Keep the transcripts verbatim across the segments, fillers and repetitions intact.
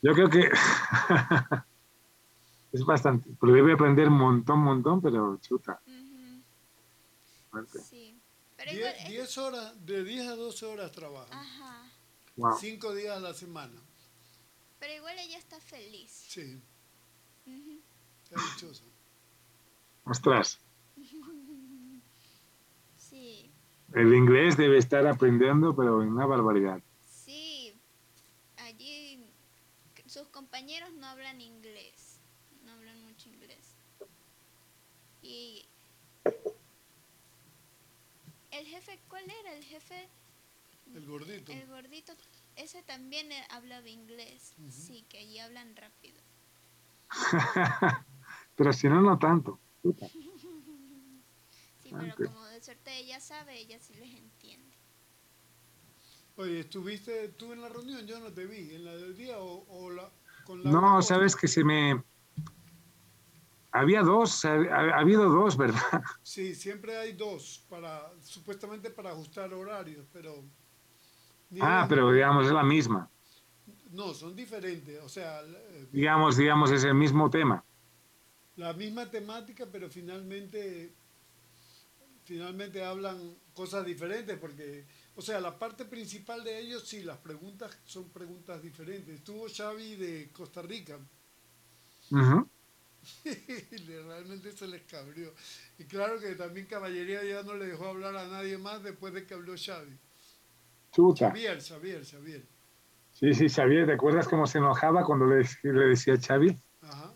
Yo creo que es bastante, pero debe aprender un montón, montón, pero chuta, Ujú, fuerte. sí. Pero igual, diez, ella, diez horas, de diez a doce horas trabajan. ajá. Wow, Cinco días a la semana. Pero igual ella está feliz. Sí, Ujú. está dichosa. ostras, Sí, el inglés debe estar aprendiendo, pero en una barbaridad. sí. Allí sus compañeros no hablan inglés. No hablan mucho inglés. Y el jefe, ¿cuál era? El jefe, El gordito. el gordito, ese también eh, hablaba inglés. Ujú. Sí, que allí hablan rápido. Pero si no, no tanto. Chuta, Sí, pero fuerte. como de suerte ella sabe, ella sí les entiende. Oye, ¿estuviste tú en la reunión? Yo no te vi. ¿En la del día o, o la, con Laura No, sabes Costa? que se me... Había dos, ha, ha habido dos, ¿verdad? Sí, siempre hay dos para, supuestamente para ajustar horarios, pero Ah, Nieves, pero digamos, es la misma. no, son diferentes. O sea, la, eh, Digamos, digamos, es el mismo tema. la misma temática, pero finalmente, finalmente hablan cosas diferentes porque, o sea, la parte principal de ellos, sí, las preguntas son preguntas diferentes. Estuvo Xavi de Costa Rica Ujú. y le- realmente se les cabrió. Y claro que también Caballería ya no le dejó hablar a nadie más después de que habló Xavi. Chuta. Xavier, Xavier, Xavier. Sí, sí, Xavier, ¿te acuerdas cómo se enojaba cuando le, le decía Xavi? Ajá.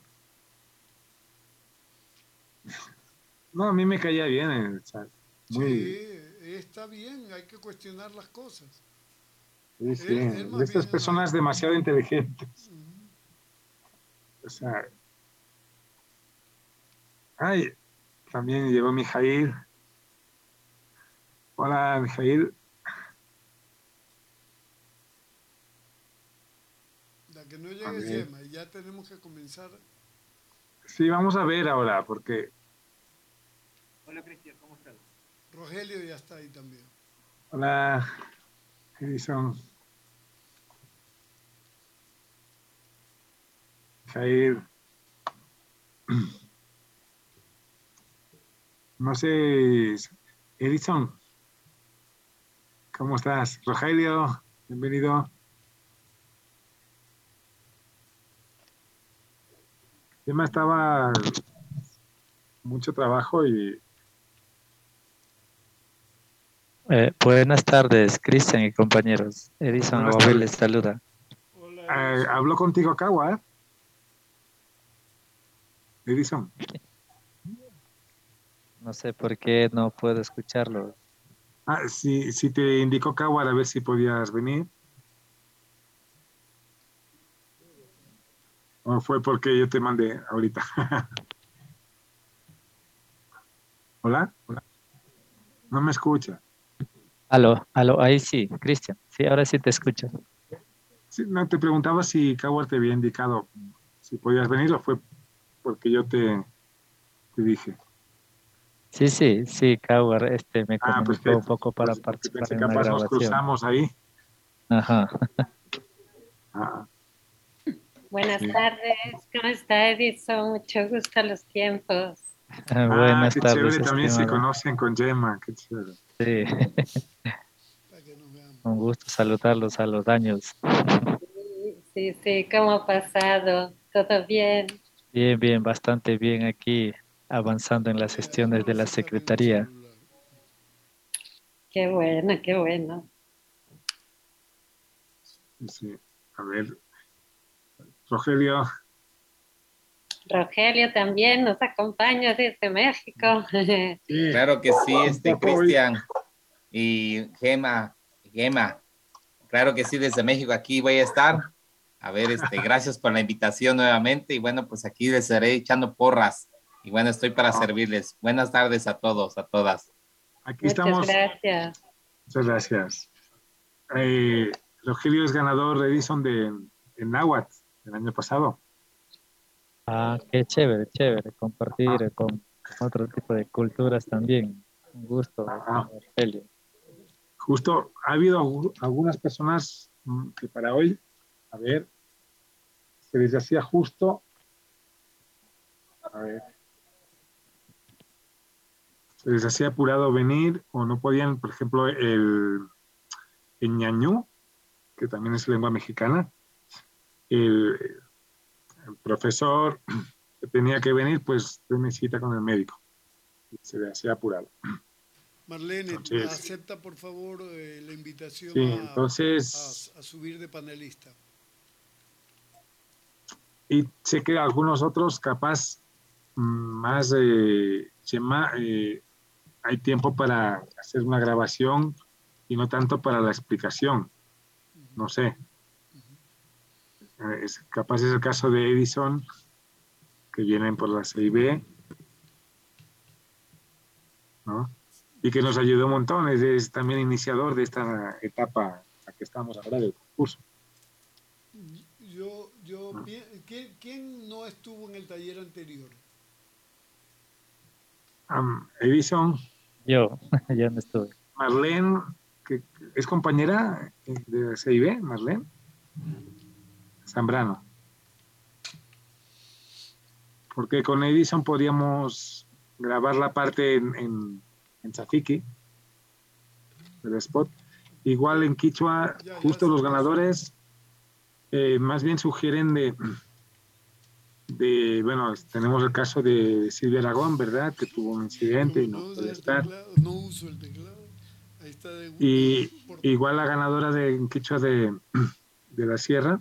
No, a mí me caía bien, eh, o sea, muy, Sí, está bien, hay que cuestionar las cosas. sí, sí, Él, él de más estas bien, ma- personas demasiado inteligentes. ujú. O sea, ay, también llegó Mijail. Hola, Mijail. La que no A llegue es ver, Yema y ya tenemos que comenzar. sí, vamos a ver ahora, porque, Rogelio ya está ahí también. hola, Edison, Mijail, no sé, Edison, ¿cómo estás? Rogelio, bienvenido. Tema estaba mucho trabajo y Eh, buenas tardes, Cristian y compañeros. Edison buenas Aguabil les tardes. saluda. Hola Eh, Edison. habló contigo Kawa, ¿eh? Edison. No sé por qué no puedo escucharlo. Ah, si, si te indicó Kawa a ver si podías venir, o fue porque yo te mandé ahorita. Hola, no me escucha. Aló, aló, ahí sí, Cristian. Sí, ahora sí te escucho. Sí, no, te preguntaba si Kawa te había indicado si podías venir o fue porque yo te, te dije. Sí, sí, sí, Cauar, este me Ah, comunicó un perfecto. poco para Pues porque participar pensé en una capaz nos grabación. cruzamos ahí. Ajá. Ah, Buenas sí. tardes, ¿cómo está Edison? Mucho gusto a los tiempos. Ah, Buenas qué tardes, chévere, también se estimada. conocen con Gemma, qué chévere. Sí, Para que nos veamos. un gusto saludarlos a los años. Sí, sí, sí, ¿cómo ha pasado? ¿Todo bien? Bien, bien, bastante bien aquí, avanzando en las Mira, él gestiones no de lo la saca ni en el Secretaría. celular. Qué bueno, qué bueno. Sí. A ver, Rogelio. Rogelio también nos acompaña desde México. Sí, Claro que sí, está este hoy. Cristian y Gema, Gema, claro que sí, desde México aquí voy a estar. A ver, este, gracias por la invitación nuevamente y bueno, pues aquí les estaré echando porras y bueno, estoy para No, servirles. Buenas tardes a todos, a todas. aquí Muchas estamos. gracias. Muchas gracias. Eh, Rogelio es ganador de Edison de, en Náhuatl el año pasado. Ah, qué chévere, chévere Ah, compartir con otro tipo de culturas también. Un gusto, ah, estimado Rogelio. justo ha habido algu- algunas personas mm, que para hoy, a ver, se les hacía justo, a ver, se les hacía apurado venir o no podían, por ejemplo, el, el ñañú, que también es lengua mexicana, el, el profesor que tenía que venir, pues tiene cita con el médico. Y se le hacía apurado. Marlene, Entonces, acepta por favor eh, la invitación sí, a, entonces, a, a subir de panelista. y sé que algunos otros capaz mm, más eh, Chema, eh, hay tiempo para hacer una grabación y no tanto para la explicación. No sé. Eh, Es, capaz es el caso de Edison, que vienen por la C I B, ¿no? Y que nos ayudó un montón, es, es también iniciador de esta etapa en la que estamos ahora del concurso. Yo, yo, ¿No? ¿quién, ¿Quién no estuvo en el taller anterior? Um, Edison, Yo, yo no estuve. Marlene, que es compañera de la C I B, Marlene Zambrano. Porque con Edison podíamos grabar la parte en, en, en Zafiki, del spot. Igual en Quichua, Ya, ya justo se los pasó. ganadores eh, más bien sugieren de, de, bueno, tenemos el caso de Silvia Aragón, ¿verdad? Que tuvo un incidente y Como no no usa puede el estar. teclado, no uso el teclado. Ahí está de Y portavoz. igual la ganadora de en Quichua de, de la Sierra,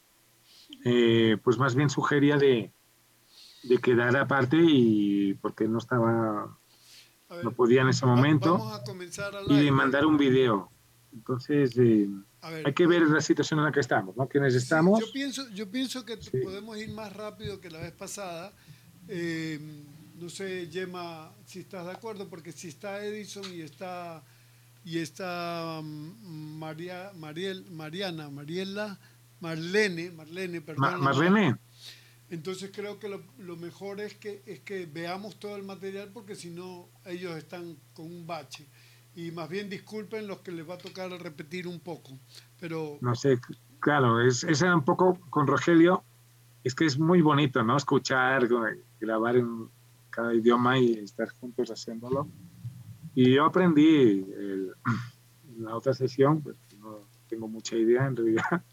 eh, pues más bien sugería de, de quedar aparte y porque no estaba, A no ver, podía en ese va- momento, vamos a comenzar al y de aire. mandar un video. Entonces, eh, A ver, hay que ver po- la situación en la que estamos, ¿no? Quienes sí, yo estamos, pienso, yo pienso que t- sí. podemos ir más rápido que la vez pasada. Eh, no sé, Gemma, si estás de acuerdo, porque si está Edison y está y está mm, María, Mariel, Mariana, Mariela, Marlene, Marlene, Ma- perdón, la Mar. Marlene, Entonces creo que lo, lo mejor es que es que veamos todo el material porque si no ellos están con un bache. Y más bien disculpen los que les va a tocar repetir un poco. Pero no sé, claro, es, es un poco con Rogelio, es que es muy bonito, ¿no? Escuchar, grabar en cada idioma y estar juntos haciéndolo. Y yo aprendí el, en la otra sesión, pues no tengo mucha idea en realidad,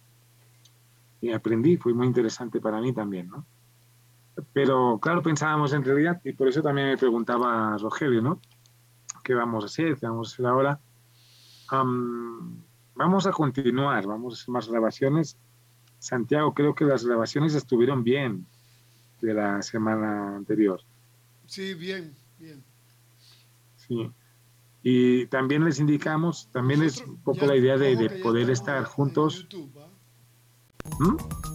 y aprendí, fue muy interesante para mí también, ¿no? Pero claro, pensábamos en realidad, y por eso también me preguntaba Rogelio, ¿no? ¿Qué vamos a hacer? ¿Qué vamos a hacer ahora? Um, vamos a continuar, vamos a hacer más grabaciones. Santiago, creo que las grabaciones estuvieron bien de la semana anterior. sí, bien, bien. Sí. Y también les indicamos, también es Nosotros un poco ya, la idea de, ojo de que ya poder estamos estar en juntos. YouTube, ¿ah? ¿Mm?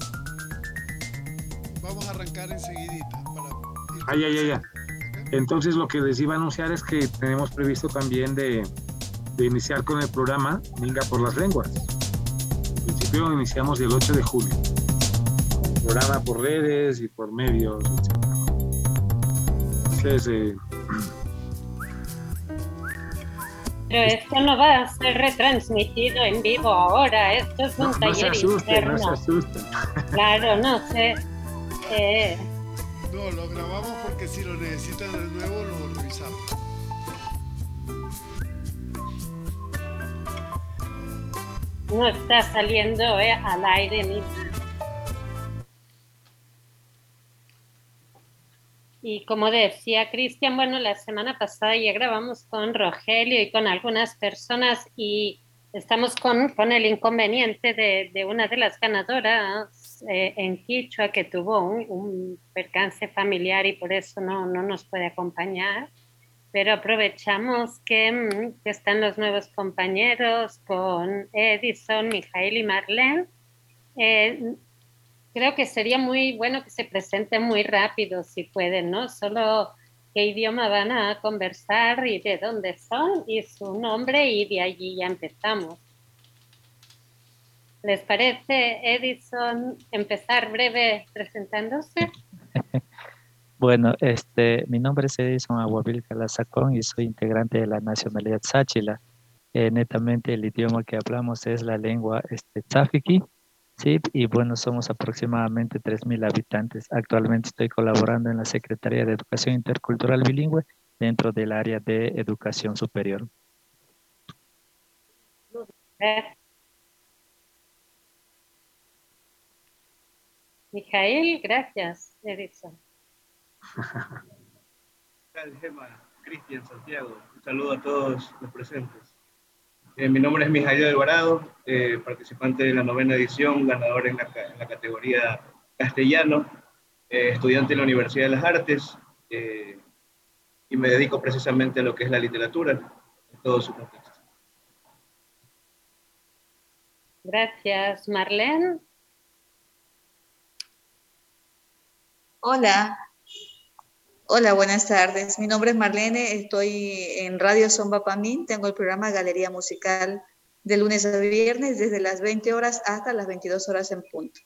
Vamos a arrancar enseguidita para ir Ay, ay, ay, ay. comenzando, ¿ok? Entonces lo que les iba a anunciar es que tenemos previsto también de, de iniciar con el programa Minga por las Lenguas. En principio iniciamos el ocho de julio. Programa por redes y por medios, etcétera. Entonces, eh, Pero esto no va a ser retransmitido en vivo ahora, esto es un no, no se taller asusten, no se interno. asusten. Claro, no sé. eh, No, lo grabamos porque si lo necesitan de nuevo lo revisamos. no está saliendo eh, al aire mismo. Y como decía Cristian, bueno, la semana pasada ya grabamos con Rogelio y con algunas personas y estamos con, con el inconveniente de, de una de las ganadoras eh, en Quichua que tuvo un, un percance familiar y por eso no, no nos puede acompañar. Pero aprovechamos que, que están los nuevos compañeros con Edison, Mijail y Marlene. Eh, Creo que sería muy bueno que se presenten muy rápido, si pueden, ¿no? Solo qué idioma van a conversar y de dónde son y su nombre y de allí ya empezamos. ¿Les parece, Edison, empezar breve presentándose? Bueno, este, mi nombre es Edison Aguavil Calazacón y soy integrante de la nacionalidad Sáchila. Eh, netamente el idioma que hablamos es la lengua este, Tzafiki, Sí, y bueno, somos aproximadamente tres mil habitantes. Actualmente estoy colaborando en la Secretaría de Educación Intercultural Bilingüe dentro del área de educación superior. Gracias. Mijael, gracias, Edison. Gema, Cristian, Santiago, un saludo a todos los presentes. Eh, mi nombre es Mijael Alvarado, eh, participante de la novena edición, ganador en la, en la categoría castellano, eh, estudiante en la Universidad de las Artes, eh, y me dedico precisamente a lo que es la literatura, en todo su contexto. Gracias, Marlene. Hola, hola, buenas tardes. Mi nombre es Marlene, estoy en Radio Somba Pamín, tengo el programa Galería Musical de lunes a viernes desde las veinte horas hasta las veintidós horas en punto.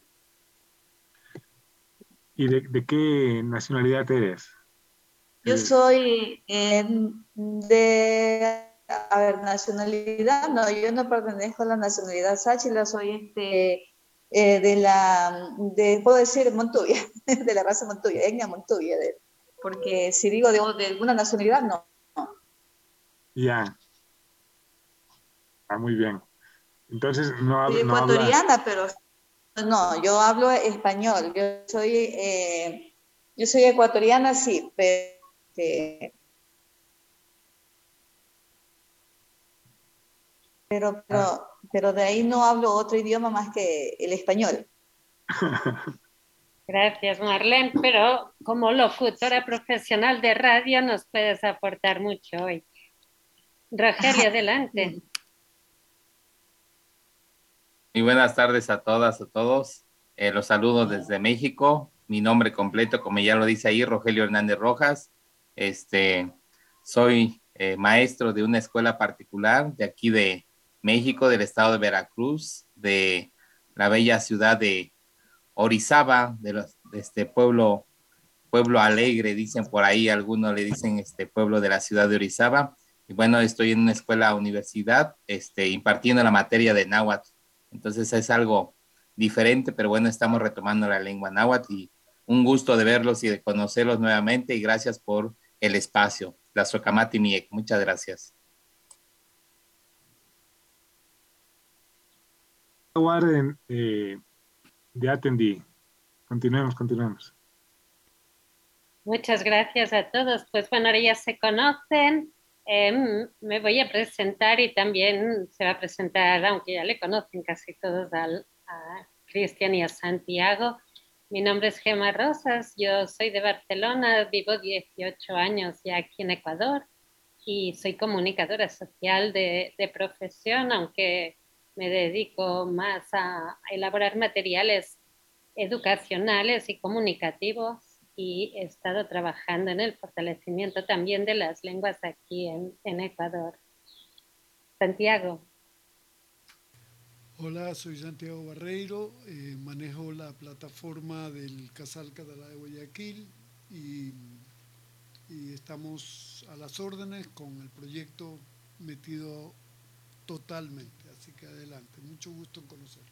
¿Y de, de qué nacionalidad eres? Yo ¿Eres? soy eh, de, a ver, nacionalidad, no, yo no pertenezco a la nacionalidad sáchila, soy este, eh, de la, de, puedo decir Montuya, de la raza Montuya, etnia Montuya, de, porque si digo de, de alguna nacionalidad, no. Ya. Ah, muy bien. Entonces, no, Soy hab- no hablas... ecuatoriana, pero no, yo hablo español, yo soy, eh, yo soy ecuatoriana, sí, pero... Eh, Pero, pero, pero de ahí no hablo otro idioma más que el español. Gracias, Marlene, pero como locutora profesional de radio nos puedes aportar mucho hoy. Rogelio, adelante. Muy buenas tardes a todas, a todos. Eh, los saludo desde México. Mi nombre completo, como ya lo dice ahí, Rogelio Hernández Rojas. Este, soy eh, maestro de una escuela particular de aquí de México, del estado de Veracruz, de la bella ciudad de Orizaba, de, los, de este pueblo, pueblo alegre, dicen por ahí, algunos le dicen este pueblo de la ciudad de Orizaba. Y bueno, estoy en una escuela universidad, este, impartiendo la materia de náhuatl. Entonces es algo diferente, pero bueno, estamos retomando la lengua náhuatl y un gusto de verlos y de conocerlos nuevamente y gracias por el espacio. La Socamati Miek, muchas gracias. Warren, eh, ya atendí. Continuemos, continuemos. Muchas gracias a todos. Pues bueno, ahora ya se conocen. Eh, me voy a presentar y también se va a presentar, aunque ya le conocen casi todos, al, a Cristian y a Santiago. Mi nombre es Gema Rosas, yo soy de Barcelona, vivo dieciocho años ya aquí en Ecuador y soy comunicadora social de, de profesión, aunque me dedico más a, a elaborar materiales educacionales y comunicativos y he estado trabajando en el fortalecimiento también de las lenguas aquí en, en Ecuador. Santiago. Hola, soy Santiago Barreiro, eh, manejo la plataforma del Casal Catalá de Guayaquil y, y estamos a las órdenes con el proyecto metido totalmente, así que adelante, mucho gusto en conocerlos.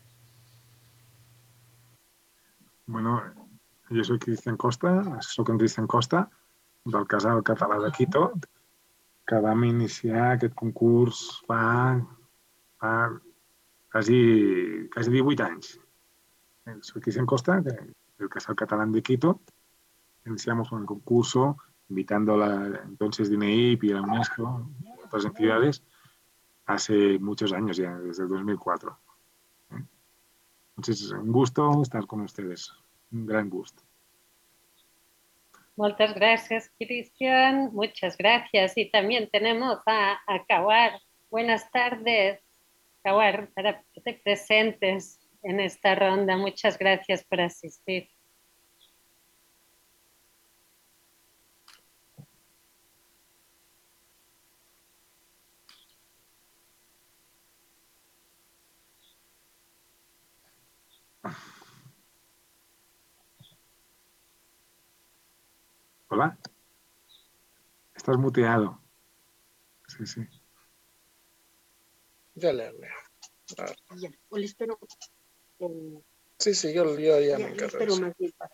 Bueno, jo soc Cristian Costa, soc en Cristian Costa, del Casal Català de Quito, que vam iniciar aquest concurs fa, fa quasi, quasi divuit anys. Soy Cristian Costa, del Casal Catalán de Quito. Iniciamos un concurso invitando a la entonces D N I P y a la UNESCO y a otras entidades hace muchos años ya, desde el dos mil cuatro. Entonces, un gusto estar con ustedes, un gran gusto. Muchas gracias, Cristian. Muchas gracias. Y también tenemos a, a Kawar. Buenas tardes, Kawar, para que te presentes en esta ronda. Muchas gracias por asistir. Hola. Estás muteado. Sí, sí. Ya le hablé. Ah. Ya, hola, espero. Sí, sí, yo, yo ya me encargo de eso.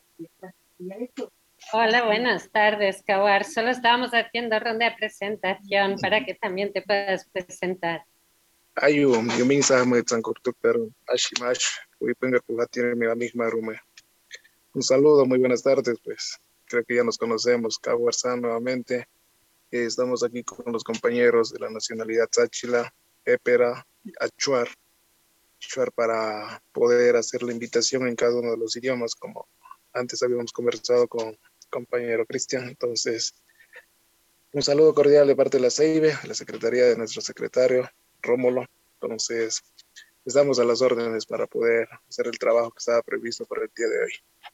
Hola, buenas tardes, Kawar. Solo estábamos haciendo ronda de presentación para que también te puedas presentar. Ayu, yo me insama tan corto, pero ashimash, voy a poner tu tiene mi misma rume. Un saludo, muy buenas tardes, pues. Creo que ya nos conocemos, Cabo Arzán nuevamente. Eh, estamos aquí con los compañeros de la nacionalidad Táchila, Épera, Achuar, Achuar para poder hacer la invitación en cada uno de los idiomas, como antes habíamos conversado con el compañero Cristian. Entonces, un saludo cordial de parte de la C I B E, la Secretaría de nuestro secretario, Rómulo. Entonces, estamos a las órdenes para poder hacer el trabajo que estaba previsto para el día de hoy.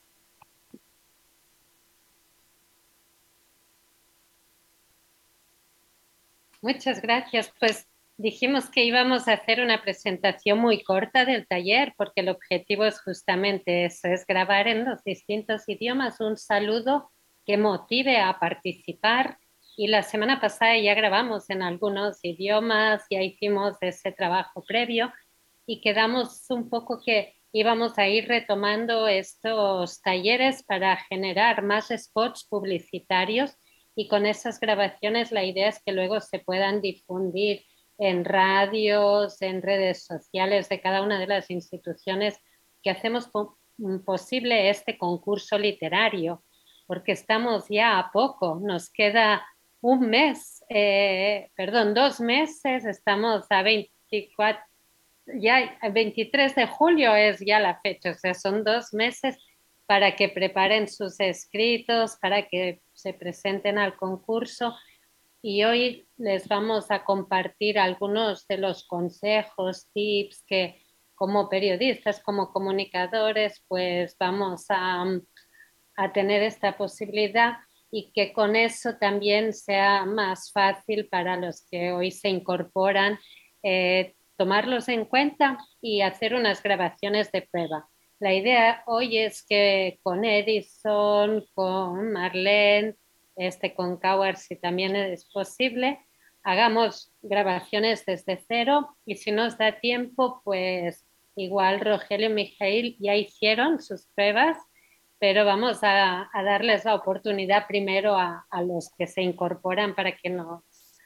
Muchas gracias. Pues dijimos que íbamos a hacer una presentación muy corta del taller porque el objetivo es justamente eso, es grabar en los distintos idiomas un saludo que motive a participar. Y la semana pasada ya grabamos en algunos idiomas, ya hicimos ese trabajo previo y quedamos un poco que íbamos a ir retomando estos talleres para generar más spots publicitarios y con esas grabaciones la idea es que luego se puedan difundir en radios, en redes sociales de cada una de las instituciones que hacemos po- posible este concurso literario, porque estamos ya a poco, nos queda un mes, eh, perdón, dos meses, estamos a veinticuatro, ya el veintitrés de julio es ya la fecha, o sea, son dos meses para que preparen sus escritos, para que se presenten al concurso. Y hoy les vamos a compartir algunos de los consejos, tips que como periodistas, como comunicadores, pues vamos a, a tener esta posibilidad y que con eso también sea más fácil para los que hoy se incorporan eh, tomarlos en cuenta y hacer unas grabaciones de prueba. La idea hoy es que con Edison, con Marlene, este, con Coward, si también es posible, hagamos grabaciones desde cero y si nos da tiempo, pues igual Rogelio y Mijail ya hicieron sus pruebas, pero vamos a, a darles la oportunidad primero a, a los que se incorporan para que nos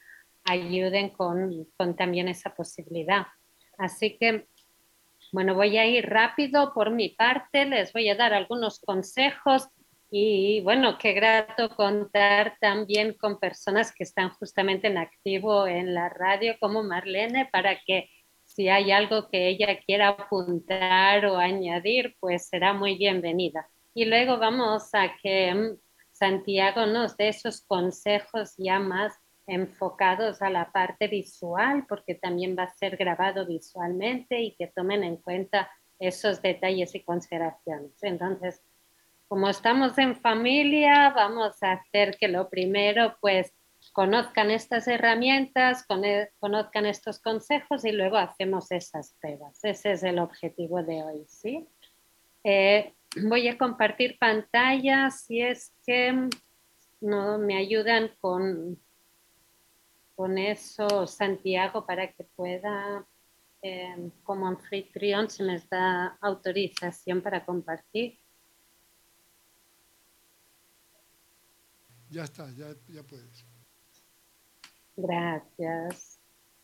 ayuden con, con también esa posibilidad. Así que, bueno, voy a ir rápido por mi parte, les voy a dar algunos consejos y bueno, qué grato contar también con personas que están justamente en activo en la radio como Marlene para que si hay algo que ella quiera apuntar o añadir, pues será muy bienvenida. Y luego vamos a que um, Santiago nos dé esos consejos ya más enfocados a la parte visual, porque también va a ser grabado visualmente y que tomen en cuenta esos detalles y consideraciones. Entonces, como estamos en familia, vamos a hacer que lo primero, pues, conozcan estas herramientas, conozcan estos consejos y luego hacemos esas pruebas. Ese es el objetivo de hoy, ¿sí? Eh, voy a compartir pantalla si es que no me ayudan con, con eso, Santiago, para que pueda, eh, como anfitrión, se me da autorización para compartir. Ya está, ya, ya puedes. Gracias.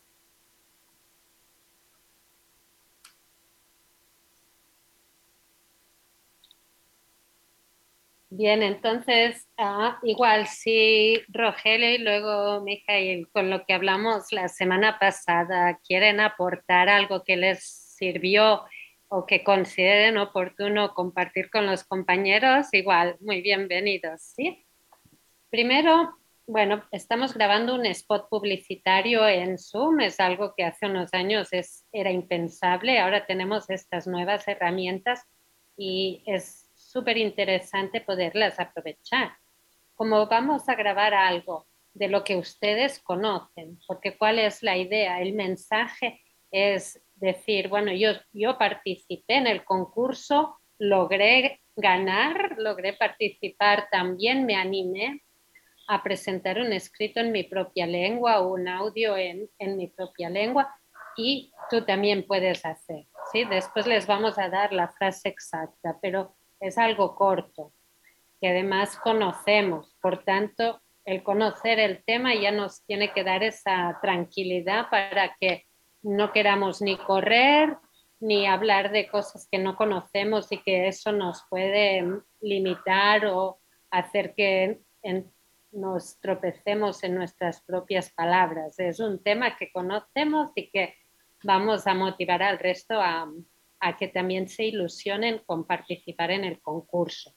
Bien, entonces, ah, igual si Rogelio y luego Mijail, con lo que hablamos la semana pasada, quieren aportar algo que les sirvió o que consideren oportuno compartir con los compañeros, igual, muy bienvenidos, ¿sí? Primero, bueno, estamos grabando un spot publicitario en Zoom, es algo que hace unos años es, era impensable, ahora tenemos estas nuevas herramientas y es súper interesante poderlas aprovechar. Como vamos a grabar algo de lo que ustedes conocen, porque cuál es la idea, el mensaje es decir, bueno, yo, yo participé en el concurso, logré ganar, logré participar también, me animé a presentar un escrito en mi propia lengua o un audio en, en mi propia lengua y tú también puedes hacer. ¿sí? Después les vamos a dar la frase exacta, pero es algo corto, que además conocemos. Por tanto, el conocer el tema ya nos tiene que dar esa tranquilidad para que no queramos ni correr, ni hablar de cosas que no conocemos y que eso nos puede limitar o hacer que en, nos tropecemos en nuestras propias palabras. Es un tema que conocemos y que vamos a motivar al resto a, a que también se ilusionen con participar en el concurso.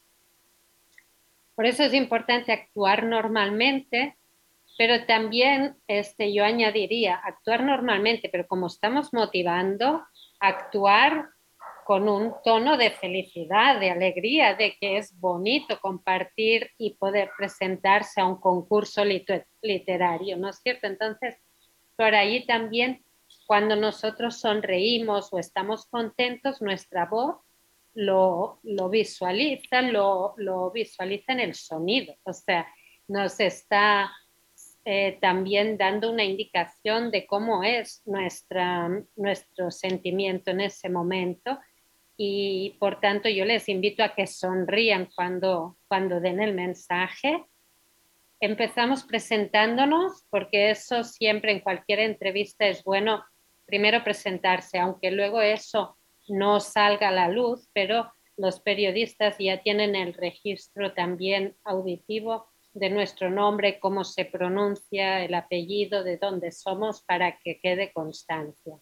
Por eso es importante actuar normalmente, pero también este, yo añadiría actuar normalmente, pero como estamos motivando, actuar con un tono de felicidad, de alegría, de que es bonito compartir y poder presentarse a un concurso liter- literario, ¿no es cierto? Entonces, por ahí también, cuando nosotros sonreímos o estamos contentos, nuestra voz lo, lo visualiza, lo, lo visualiza en el sonido, o sea, nos está eh, también dando una indicación de cómo es nuestra, nuestro sentimiento en ese momento y por tanto yo les invito a que sonrían cuando, cuando den el mensaje. Empezamos presentándonos porque eso siempre en cualquier entrevista es bueno, primero presentarse, aunque luego eso no salga a la luz, pero los periodistas ya tienen el registro también auditivo de nuestro nombre, cómo se pronuncia, el apellido, de dónde somos, para que quede constancia.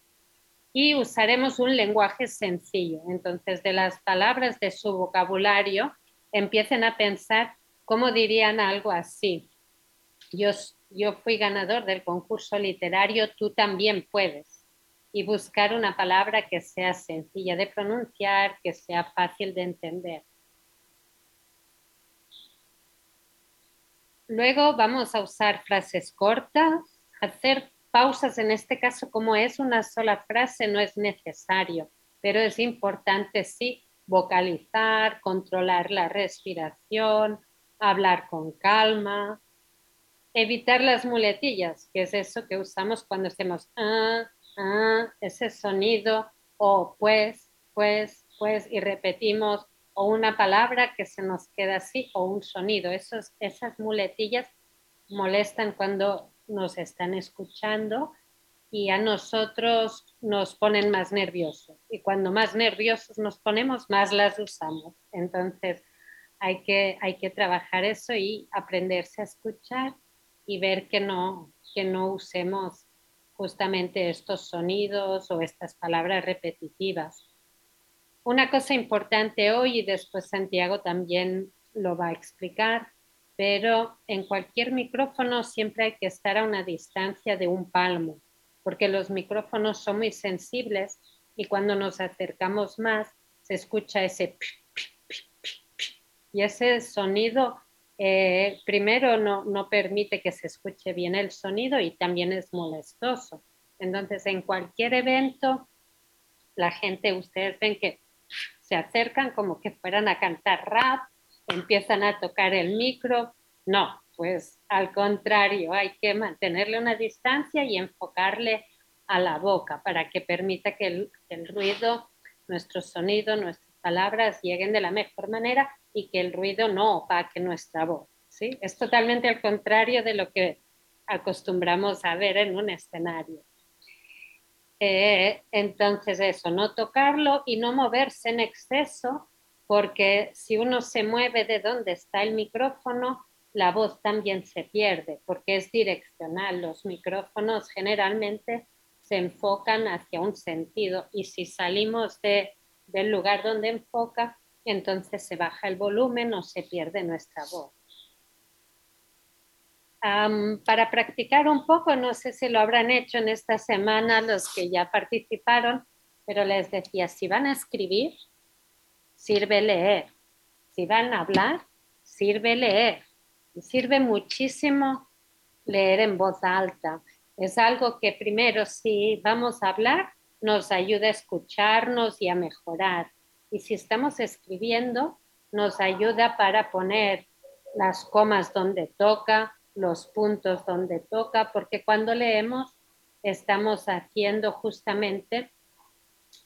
Y usaremos un lenguaje sencillo. Entonces, de las palabras de su vocabulario, empiecen a pensar cómo dirían algo así. Yo, yo fui ganador del concurso literario, tú también puedes. Y buscar una palabra que sea sencilla de pronunciar, que sea fácil de entender. Luego vamos a usar frases cortas, hacer pausas, en este caso como es una sola frase no es necesario, pero es importante sí vocalizar, controlar la respiración, hablar con calma, evitar las muletillas, que es eso que usamos cuando hacemos ah, ah, ese sonido, o pues, pues, pues, y repetimos, o una palabra que se nos queda así, o un sonido. Esos, esas muletillas molestan cuando nos están escuchando y a nosotros nos ponen más nerviosos. Y cuando más nerviosos nos ponemos, más las usamos. Entonces, hay que, hay que trabajar eso y aprenderse a escuchar y ver que no, que no usemos justamente estos sonidos o estas palabras repetitivas. Una cosa importante hoy, y después Santiago también lo va a explicar, pero en cualquier micrófono siempre hay que estar a una distancia de un palmo, porque los micrófonos son muy sensibles y cuando nos acercamos más se escucha ese pi, pi, pi, pi, pi. Y ese sonido eh, primero no, no permite que se escuche bien el sonido y también es molestoso. Entonces en cualquier evento la gente, ustedes ven que se acercan como que fueran a cantar rap, empiezan a tocar el micro. No, pues al contrario, hay que mantenerle una distancia y enfocarle a la boca para que permita que el, el ruido, nuestro sonido, nuestras palabras lleguen de la mejor manera y que el ruido no opaque nuestra voz, ¿sí? Es totalmente al contrario de lo que acostumbramos a ver en un escenario. Eh, entonces eso, no tocarlo y no moverse en exceso, porque si uno se mueve de donde está el micrófono, la voz también se pierde, porque es direccional. Los micrófonos generalmente se enfocan hacia un sentido y si salimos de, del lugar donde enfoca, entonces se baja el volumen o se pierde nuestra voz. Um, para practicar un poco, no sé si lo habrán hecho en esta semana los que ya participaron, pero les decía, si van a escribir, sirve leer. Si van a hablar, sirve leer. Y sirve muchísimo leer en voz alta. Es algo que primero, si vamos a hablar, nos ayuda a escucharnos y a mejorar. Y si estamos escribiendo, nos ayuda para poner las comas donde toca, los puntos donde toca, porque cuando leemos estamos haciendo justamente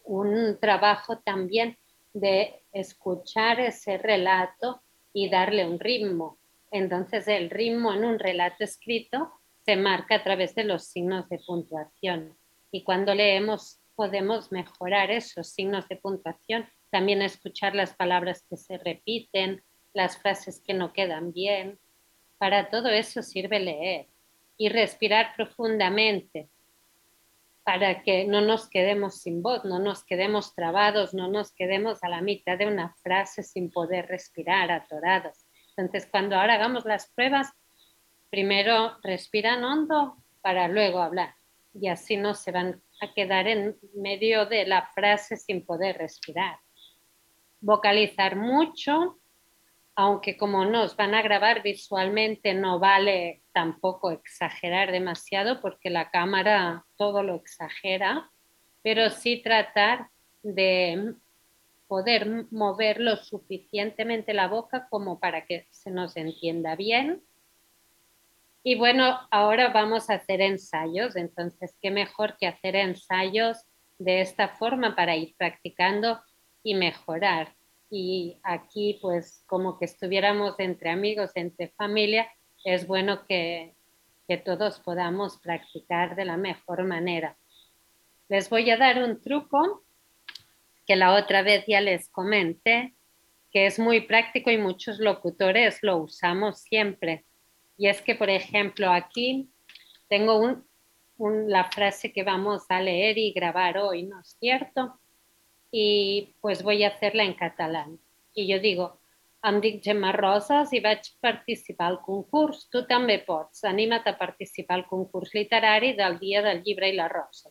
un trabajo también de escuchar ese relato y darle un ritmo. Entonces el ritmo en un relato escrito se marca a través de los signos de puntuación. Y cuando leemos podemos mejorar esos signos de puntuación. También escuchar las palabras que se repiten, las frases que no quedan bien. Para todo eso sirve leer y respirar profundamente para que no nos quedemos sin voz, no nos quedemos trabados, no nos quedemos a la mitad de una frase sin poder respirar, atorados. Entonces, cuando ahora hagamos las pruebas, primero respiran hondo para luego hablar y así no se van a quedar en medio de la frase sin poder respirar. Vocalizar mucho, aunque como nos van a grabar visualmente no vale tampoco exagerar demasiado porque la cámara todo lo exagera, pero sí tratar de poder mover lo suficientemente la boca como para que se nos entienda bien. Y bueno, ahora vamos a hacer ensayos, entonces qué mejor que hacer ensayos de esta forma para ir practicando y mejorar. Y aquí pues como que estuviéramos entre amigos, entre familia, es bueno que, que todos podamos practicar de la mejor manera. Les voy a dar un truco que la otra vez ya les comenté, que es muy práctico y muchos locutores lo usamos siempre. Y es que, por ejemplo, aquí tengo un, un, la frase que vamos a leer y grabar hoy, ¿no es cierto? Y pues voy a hacerla en catalán. I jo digo, em dic Gemma Rosas i vaig participar al concurs. Tu també pots. Anima't a participar al concurs literari del Dia del Llibre i la Rosa.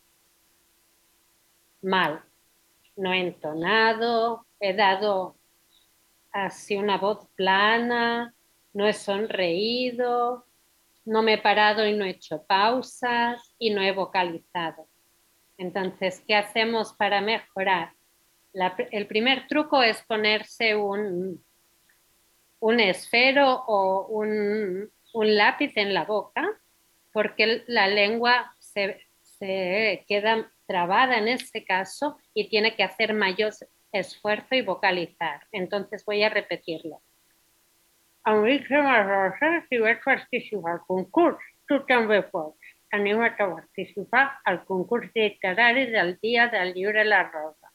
Mal. No he entonado, he dado así una voz plana, no he sonreído, no me he parado y no he hecho pausas y no he vocalizado. Entonces, ¿qué hacemos para mejorar? La, el primer truco es ponerse un, un esfero o un, un lápiz en la boca, porque la lengua se, se queda trabada en ese caso y tiene que hacer mayor esfuerzo y vocalizar. Entonces voy a repetirlo. Enric Gemma Rosas i vaig participar al concurs. Tu també pots. Anima't a participar al concurs literari del Día del Llibre i la Rosa.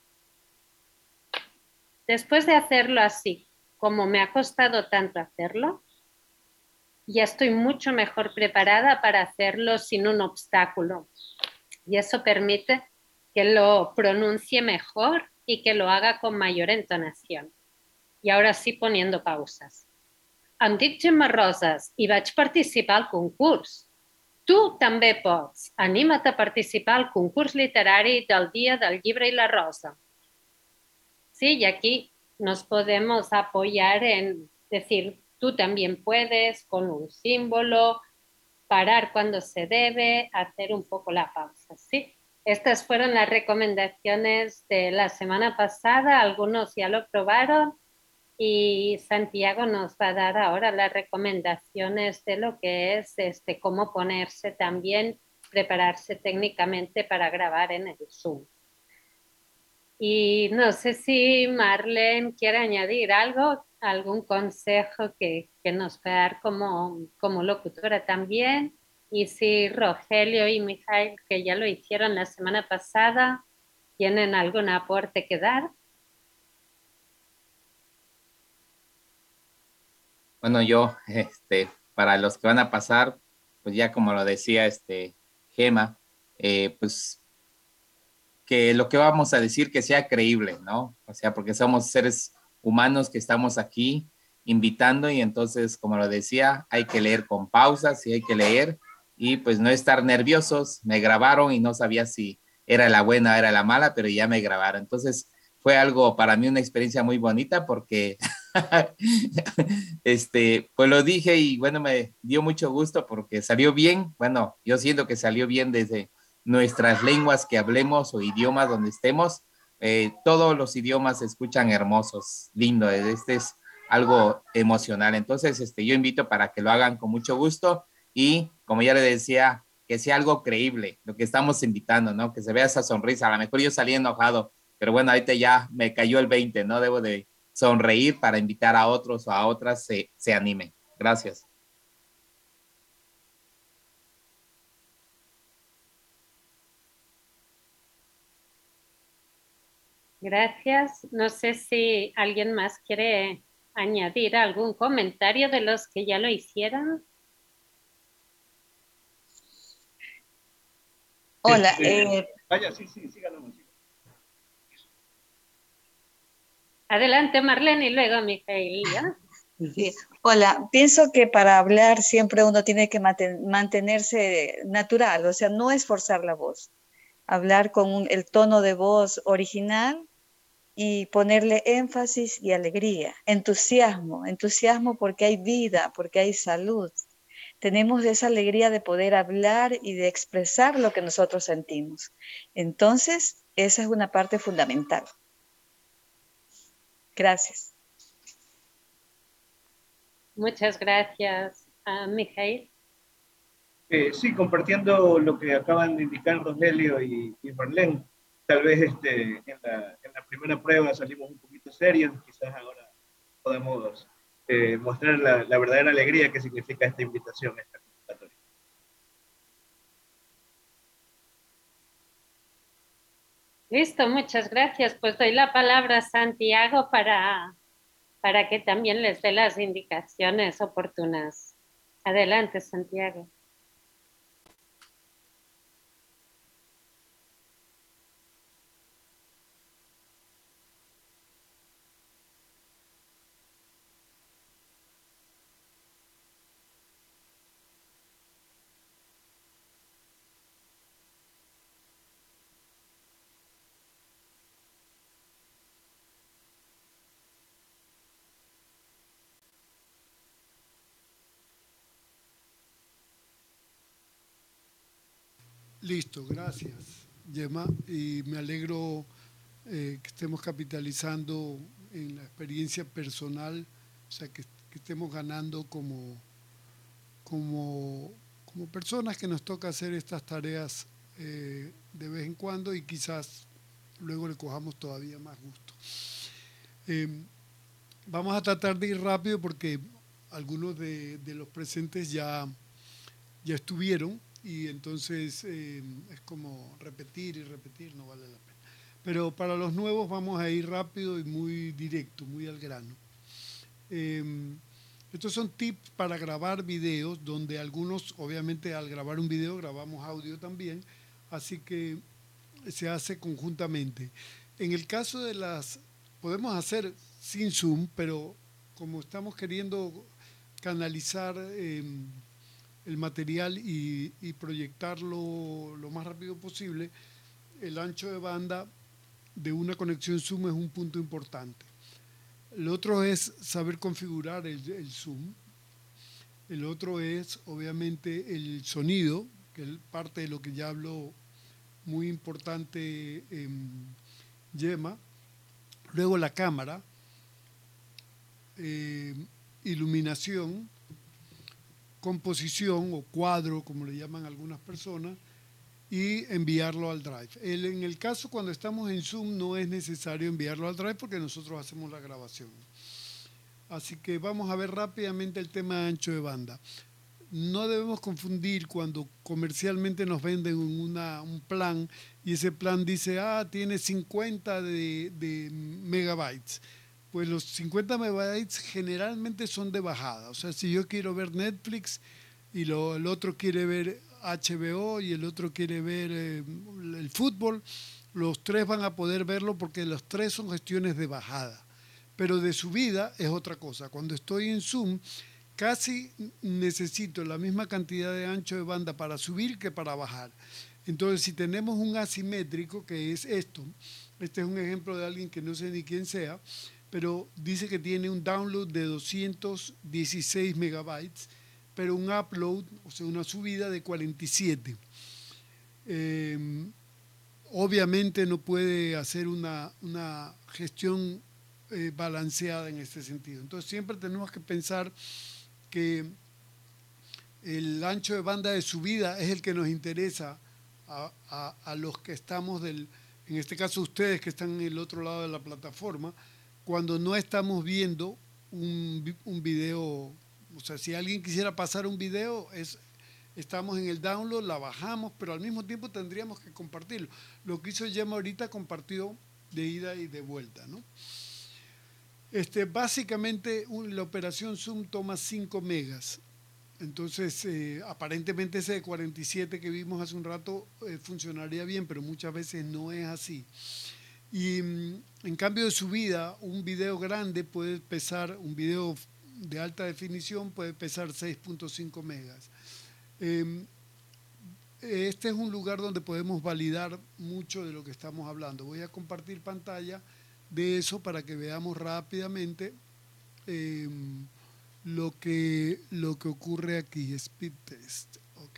Después de hacerlo así, como me ha costado tanto hacerlo, ya estoy mucho mejor preparada para hacerlo sin un obstáculo. Y eso permite que lo pronuncie mejor y que lo haga con mayor entonación. Y ahora sí poniendo pausas. Em dic Gemma Rosas i vaig participar al concurs. Tu també pots. Anima't a participar al concurs literari del Día del Llibre y la Rosa. Sí, y aquí nos podemos apoyar en decir, tú también puedes, con un símbolo, parar cuando se debe, hacer un poco la pausa, ¿sí? Estas fueron las recomendaciones de la semana pasada, algunos ya lo probaron y Santiago nos va a dar ahora las recomendaciones de lo que es este, cómo ponerse también, prepararse técnicamente para grabar en el Zoom. Y no sé si Marlene quiere añadir algo, algún consejo que, que nos pueda dar como, como locutora también. Y si Rogelio y Mijail, que ya lo hicieron la semana pasada, tienen algún aporte que dar. Bueno, yo, este, para los que van a pasar, pues ya como lo decía este Gemma, eh, pues que lo que vamos a decir que sea creíble, ¿no? O sea, porque somos seres humanos que estamos aquí invitando y entonces, como lo decía, hay que leer con pausas y hay que leer y pues no estar nerviosos. Me grabaron y no sabía si era la buena o era la mala, pero ya me grabaron. Entonces fue algo para mí una experiencia muy bonita porque este, pues lo dije y bueno, me dio mucho gusto porque salió bien. Bueno, yo siento que salió bien desde nuestras lenguas que hablemos o idiomas donde estemos. Eh, todos los idiomas se escuchan hermosos, lindo. Este es algo emocional. Entonces, este, yo invito para que lo hagan con mucho gusto y, como ya le decía, que sea algo creíble, lo que estamos invitando, ¿no? Que se vea esa sonrisa. A lo mejor yo salí enojado, Pero bueno, ahorita ya me cayó el veinte, ¿no? Debo de sonreír para invitar a otros o a otras se, se animen. Gracias. Gracias. No sé si alguien más quiere añadir algún comentario de los que ya lo hicieron. Hola. Este, Eh, vaya, sí, sí, síganlo. Adelante, Marlene, y luego Mijail, ¿ya? Sí. Hola, pienso que para hablar siempre uno tiene que manten- mantenerse natural, o sea, no esforzar la voz. Hablar con un- el tono de voz original y ponerle énfasis y alegría, entusiasmo, entusiasmo porque hay vida, porque hay salud. Tenemos esa alegría de poder hablar y de expresar lo que nosotros sentimos. Entonces, esa es una parte fundamental. Gracias. Muchas gracias, uh, Mijail. Eh, sí, compartiendo lo que acaban de indicar Rogelio y, y Marlene, tal vez este, en, la, en la primera prueba salimos un poquito serios, quizás ahora podemos eh, mostrar la, la verdadera alegría que significa esta invitación, esta convocatoria. Listo, muchas gracias. Pues doy la palabra a Santiago para, para que también les dé las indicaciones oportunas. Adelante, Santiago. Listo, gracias, Gemma, y me alegro eh, que estemos capitalizando en la experiencia personal, o sea, que, que estemos ganando como, como, como personas que nos toca hacer estas tareas eh, de vez en cuando y quizás luego le cojamos todavía más gusto. Eh, vamos a tratar de ir rápido porque algunos de, de los presentes ya, ya estuvieron y entonces eh, es como repetir y repetir, no vale la pena. Pero para los nuevos vamos a ir rápido y muy directo, muy al grano. Eh, estos son tips para grabar videos, donde algunos, obviamente al grabar un video, grabamos audio también, así que se hace conjuntamente. En el caso de las, podemos hacer sin Zoom, pero como estamos queriendo canalizar eh, el material y, y proyectarlo lo más rápido posible, el ancho de banda de una conexión Zoom es un punto importante. El otro es saber configurar el, el Zoom. El otro es, obviamente, el sonido, que es parte de lo que ya habló muy importante eh, Gemma. Luego la cámara, eh, iluminación, composición o cuadro, como le llaman algunas personas, y enviarlo al Drive. El, en el caso cuando estamos en Zoom no es necesario enviarlo al Drive porque nosotros hacemos la grabación. Así que vamos a ver rápidamente el tema de ancho de banda. No debemos confundir cuando comercialmente nos venden una, un plan y ese plan dice, ah, tiene cincuenta de, de megabytes. Pues los cincuenta megabytes generalmente son de bajada. O sea, si yo quiero ver Netflix y lo, el otro quiere ver H B O y el otro quiere ver eh, el fútbol, los tres van a poder verlo porque los tres son gestiones de bajada. Pero de subida es otra cosa. Cuando estoy en Zoom, casi necesito la misma cantidad de ancho de banda para subir que para bajar. Entonces, si tenemos un asimétrico, que es esto, este es un ejemplo de alguien que no sé ni quién sea, pero dice que tiene un download de doscientos dieciséis megabytes, pero un upload, o sea, una subida de cuarenta y siete. Eh, obviamente no puede hacer una, una gestión eh, balanceada en este sentido. Entonces, siempre tenemos que pensar que el ancho de banda de subida es el que nos interesa a, a, a los que estamos del, en este caso ustedes que están en el otro lado de la plataforma, cuando no estamos viendo un, vi- un video, o sea, si alguien quisiera pasar un video, es, estamos en el download, la bajamos, pero al mismo tiempo tendríamos que compartirlo. Lo que hizo Gemma ahorita compartió de ida y de vuelta, ¿no? Este, básicamente un- la operación Zoom toma cinco megas. Entonces, eh, aparentemente ese de cuarenta y siete que vimos hace un rato eh, funcionaría bien, pero muchas veces no es así. Y mm, en cambio de subida, un video grande puede pesar, un video de alta definición puede pesar seis punto cinco megas. Em, este es un lugar donde podemos validar mucho de lo que estamos hablando. Voy a compartir pantalla de eso para que veamos rápidamente em, lo que, lo que ocurre aquí. Speed test. Ok.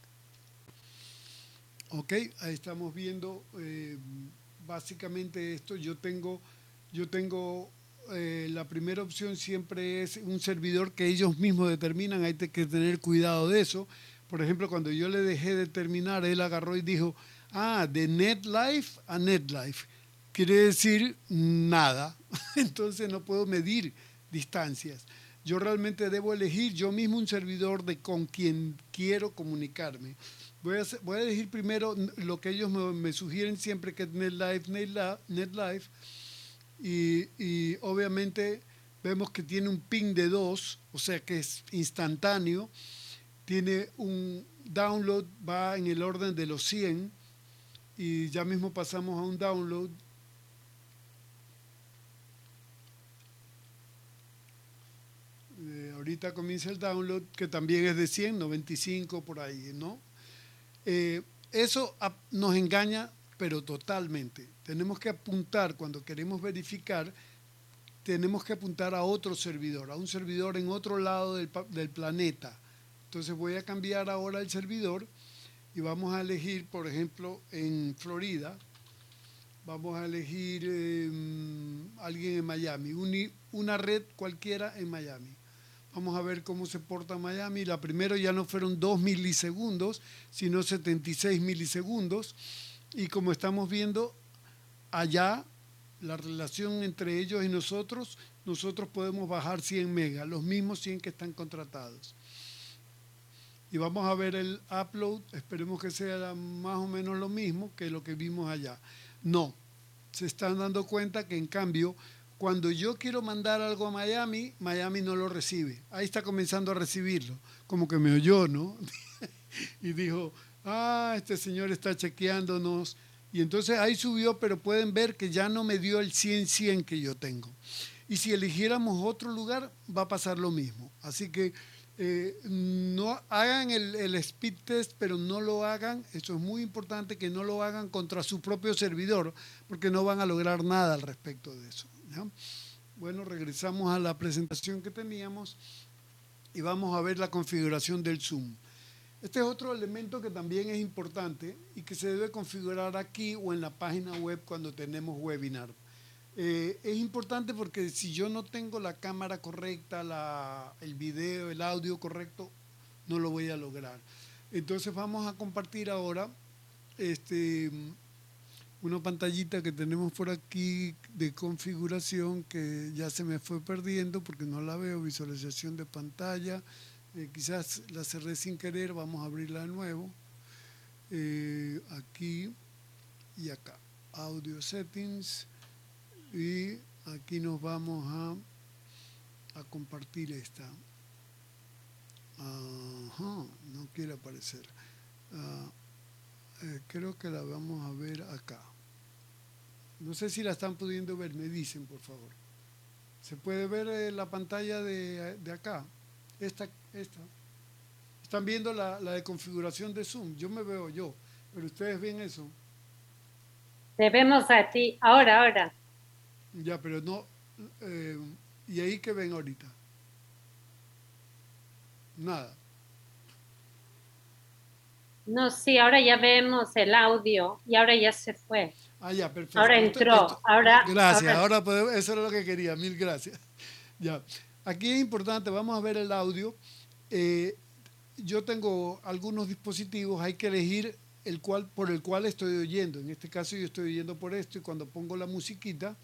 Ok, ahí estamos viendo eh, básicamente esto. Yo tengo, yo tengo eh, la primera opción siempre es un servidor que ellos mismos determinan. Hay que tener cuidado de eso. Por ejemplo, cuando yo le dejé de terminar, él agarró y dijo, ah, de NetLife a NetLife. Quiere decir nada. Entonces no puedo medir distancias. Yo realmente debo elegir yo mismo un servidor de con quien quiero comunicarme. Voy a, hacer- voy a elegir primero n- lo que ellos me, me sugieren siempre, que es NetLife, NetLa- NetLife, y, y obviamente vemos que tiene un ping de dos, o sea que es instantáneo, tiene un download, va en el orden de los cien, y ya mismo pasamos a un download. Eh, ahorita comienza el download, que también es de cien, noventa y cinco por ahí, ¿no? Eh, eso ap- nos engaña, pero totalmente. Tenemos que apuntar, cuando queremos verificar, tenemos que apuntar a otro servidor, a un servidor en otro lado del, pa- del planeta. Entonces voy a cambiar ahora el servidor y vamos a elegir, por ejemplo, en Florida, vamos a elegir eh, alguien en Miami, uni- una red cualquiera en Miami. Vamos a ver cómo se porta Miami. La primera ya no fueron dos milisegundos, sino setenta y seis milisegundos. Y como estamos viendo allá, la relación entre ellos y nosotros, nosotros podemos bajar cien megas, los mismos cien que están contratados. Y vamos a ver el upload, esperemos que sea más o menos lo mismo que lo que vimos allá. No, se están dando cuenta que en cambio, cuando yo quiero mandar algo a Miami, Miami no lo recibe. Ahí está comenzando a recibirlo, como que me oyó, ¿no? Y dijo, ah, este señor está chequeándonos. Y entonces ahí subió, pero pueden ver que ya no me dio el cien cien que yo tengo. Y si eligiéramos otro lugar, va a pasar lo mismo. Así que eh, no hagan el, el speed test, pero no lo hagan, eso es muy importante, que no lo hagan contra su propio servidor, porque no van a lograr nada al respecto de eso, ¿ya? Bueno, regresamos a la presentación que teníamos y vamos a ver la configuración del Zoom. Este es otro elemento que también es importante y que se debe configurar aquí o en la página web cuando tenemos webinar. Eh, es importante porque si yo no tengo la cámara correcta, la, el video, el audio correcto, no lo voy a lograr. Entonces vamos a compartir ahora este, una pantallita que tenemos por aquí de configuración que ya se me fue perdiendo porque no la veo, visualización de pantalla. Eh, quizás la cerré sin querer, vamos a abrirla de nuevo. Eh, aquí y acá, audio settings, y aquí nos vamos a, a compartir esta. Ajá, no quiere aparecer. Ah, eh, creo que la vamos a ver acá. No sé si la están pudiendo ver, me dicen por favor. ¿Se puede ver eh, la pantalla de, de acá? Esta, esta. Están viendo la, la de configuración de Zoom. Yo me veo yo, pero ustedes ven eso. Te vemos a ti. Ahora, ahora. Ya, pero no. Eh, ¿Y ahí qué ven ahorita? Nada. No, sí, ahora ya vemos el audio y ahora ya se fue. Ah, ya, perfecto. Ahora Esto- entró. esto- Ahora, gracias, ahora ahora podemos- eso era lo que quería, mil gracias. Ya, aquí es importante, vamos a ver el audio. Eh, yo tengo algunos dispositivos, hay que elegir el cual, por el cual estoy oyendo. En este caso yo estoy oyendo por esto y cuando pongo la musiquita,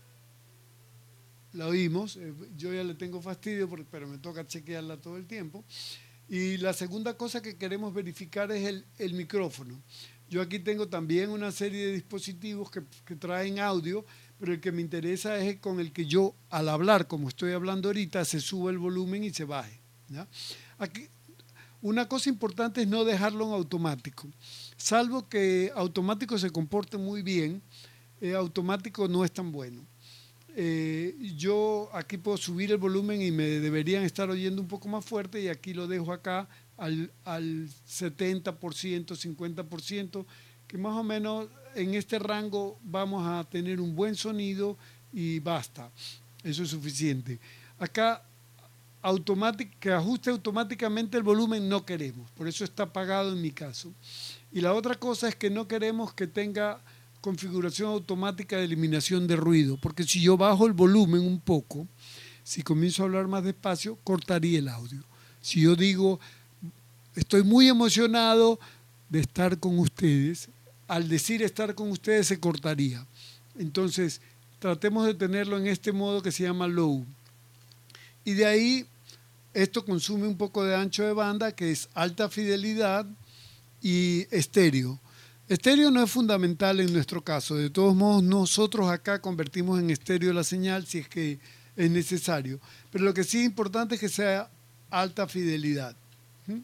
la oímos. Eh, yo ya le tengo fastidio, porque, pero me toca chequearla todo el tiempo. Y la segunda cosa que queremos verificar es el, el micrófono. Yo aquí tengo también una serie de dispositivos que, que traen audio, pero el que me interesa es el con el que yo, al hablar, como estoy hablando ahorita, se sube el volumen y se baje, ¿ya? Aquí, una cosa importante es no dejarlo en automático. Salvo que automático se comporte muy bien, eh, automático no es tan bueno. Eh, yo aquí puedo subir el volumen y me deberían estar oyendo un poco más fuerte, y aquí lo dejo acá al, al setenta por ciento, cincuenta por ciento, que más o menos en este rango vamos a tener un buen sonido y basta. Eso es suficiente. Acá automático, que ajuste automáticamente el volumen no queremos, por eso está apagado en mi caso. Y la otra cosa es que no queremos que tenga configuración automática de eliminación de ruido, porque si yo bajo el volumen un poco, si comienzo a hablar más despacio, cortaría el audio. Si yo digo, estoy muy emocionado de estar con ustedes, al decir estar con ustedes se cortaría. Entonces, tratemos de tenerlo en este modo que se llama low. Y de ahí, esto consume un poco de ancho de banda, que es alta fidelidad y estéreo. Estéreo no es fundamental en nuestro caso. De todos modos, nosotros acá convertimos en estéreo la señal si es que es necesario. Pero lo que sí es importante es que sea alta fidelidad. ¿Mm?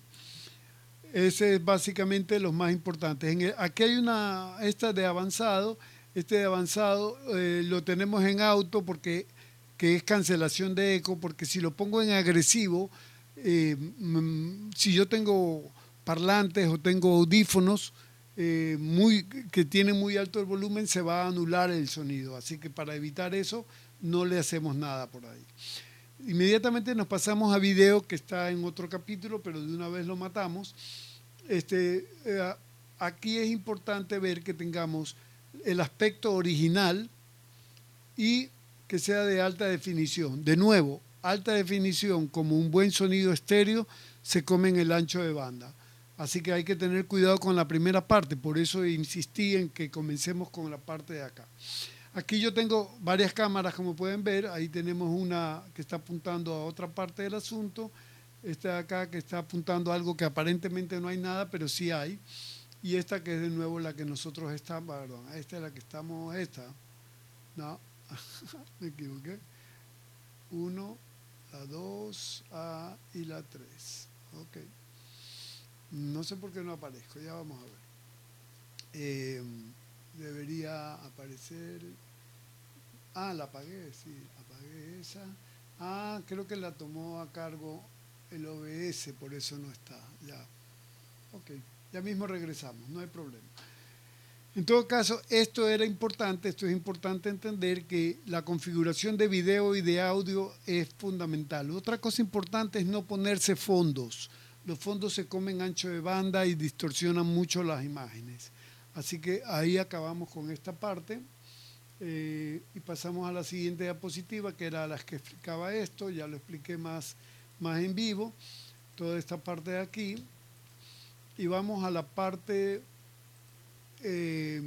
Ese es básicamente lo más importante. En el, aquí hay una, esta de avanzado. Este de avanzado eh, lo tenemos en auto porque que es cancelación de eco, porque si lo pongo en agresivo, eh, mm, si yo tengo parlantes o tengo audífonos eh, muy, que tienen muy alto el volumen, se va a anular el sonido. Así que para evitar eso, no le hacemos nada por ahí. Inmediatamente nos pasamos a video, que está en otro capítulo, pero de una vez lo matamos. Este, eh, aquí es importante ver que tengamos el aspecto original y que sea de alta definición. De nuevo, alta definición como un buen sonido estéreo se come en el ancho de banda. Así que hay que tener cuidado con la primera parte, por eso insistí en que comencemos con la parte de acá. Aquí yo tengo varias cámaras, como pueden ver. Ahí tenemos una que está apuntando a otra parte del asunto. Esta de acá que está apuntando a algo que aparentemente no hay nada, pero sí hay. Y esta que es de nuevo la que nosotros estamos, perdón, esta es la que estamos, esta, no, me equivoqué. Uno, la dos, A y la tres. Ok. No sé por qué no aparezco, ya vamos a ver. Eh, debería aparecer. Ah, la apagué, sí, apagué esa. Ah, creo que la tomó a cargo el O B S, por eso no está. Ya. Ok, ya mismo regresamos, no hay problema. En todo caso, esto era importante, esto es importante entender que la configuración de video y de audio es fundamental. Otra cosa importante es no ponerse fondos. Los fondos se comen ancho de banda y distorsionan mucho las imágenes. Así que ahí acabamos con esta parte eh, y pasamos a la siguiente diapositiva, que era la que explicaba esto. Ya lo expliqué más, más en vivo, toda esta parte de aquí. Y vamos a la parte... Eh,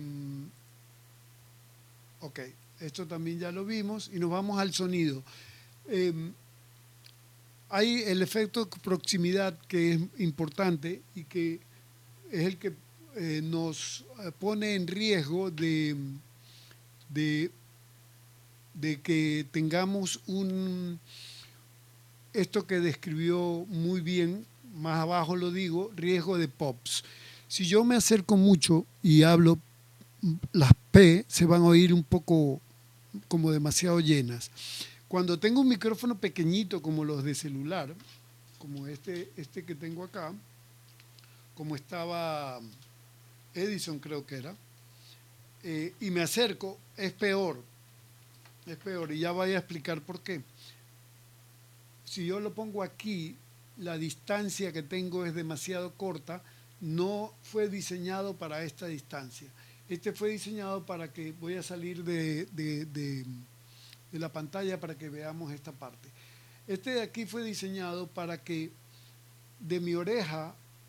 ok, esto también ya lo vimos y nos vamos al sonido. Eh, hay el efecto proximidad, que es importante y que es el que eh, nos pone en riesgo de, de, de que tengamos un, esto que describió muy bien, más abajo lo digo, riesgo de pops. Si yo me acerco mucho y hablo, las P se van a oír un poco como demasiado llenas. Cuando tengo un micrófono pequeñito como los de celular, como este, este que tengo acá, como estaba Edison creo que era, eh, y me acerco, es peor, es peor, y ya voy a explicar por qué. Si yo lo pongo aquí, la distancia que tengo es demasiado corta, no fue diseñado para esta distancia. Este fue diseñado para que, voy a salir de, de, de, de la pantalla para que veamos esta parte. Este de aquí fue diseñado para que de mi oreja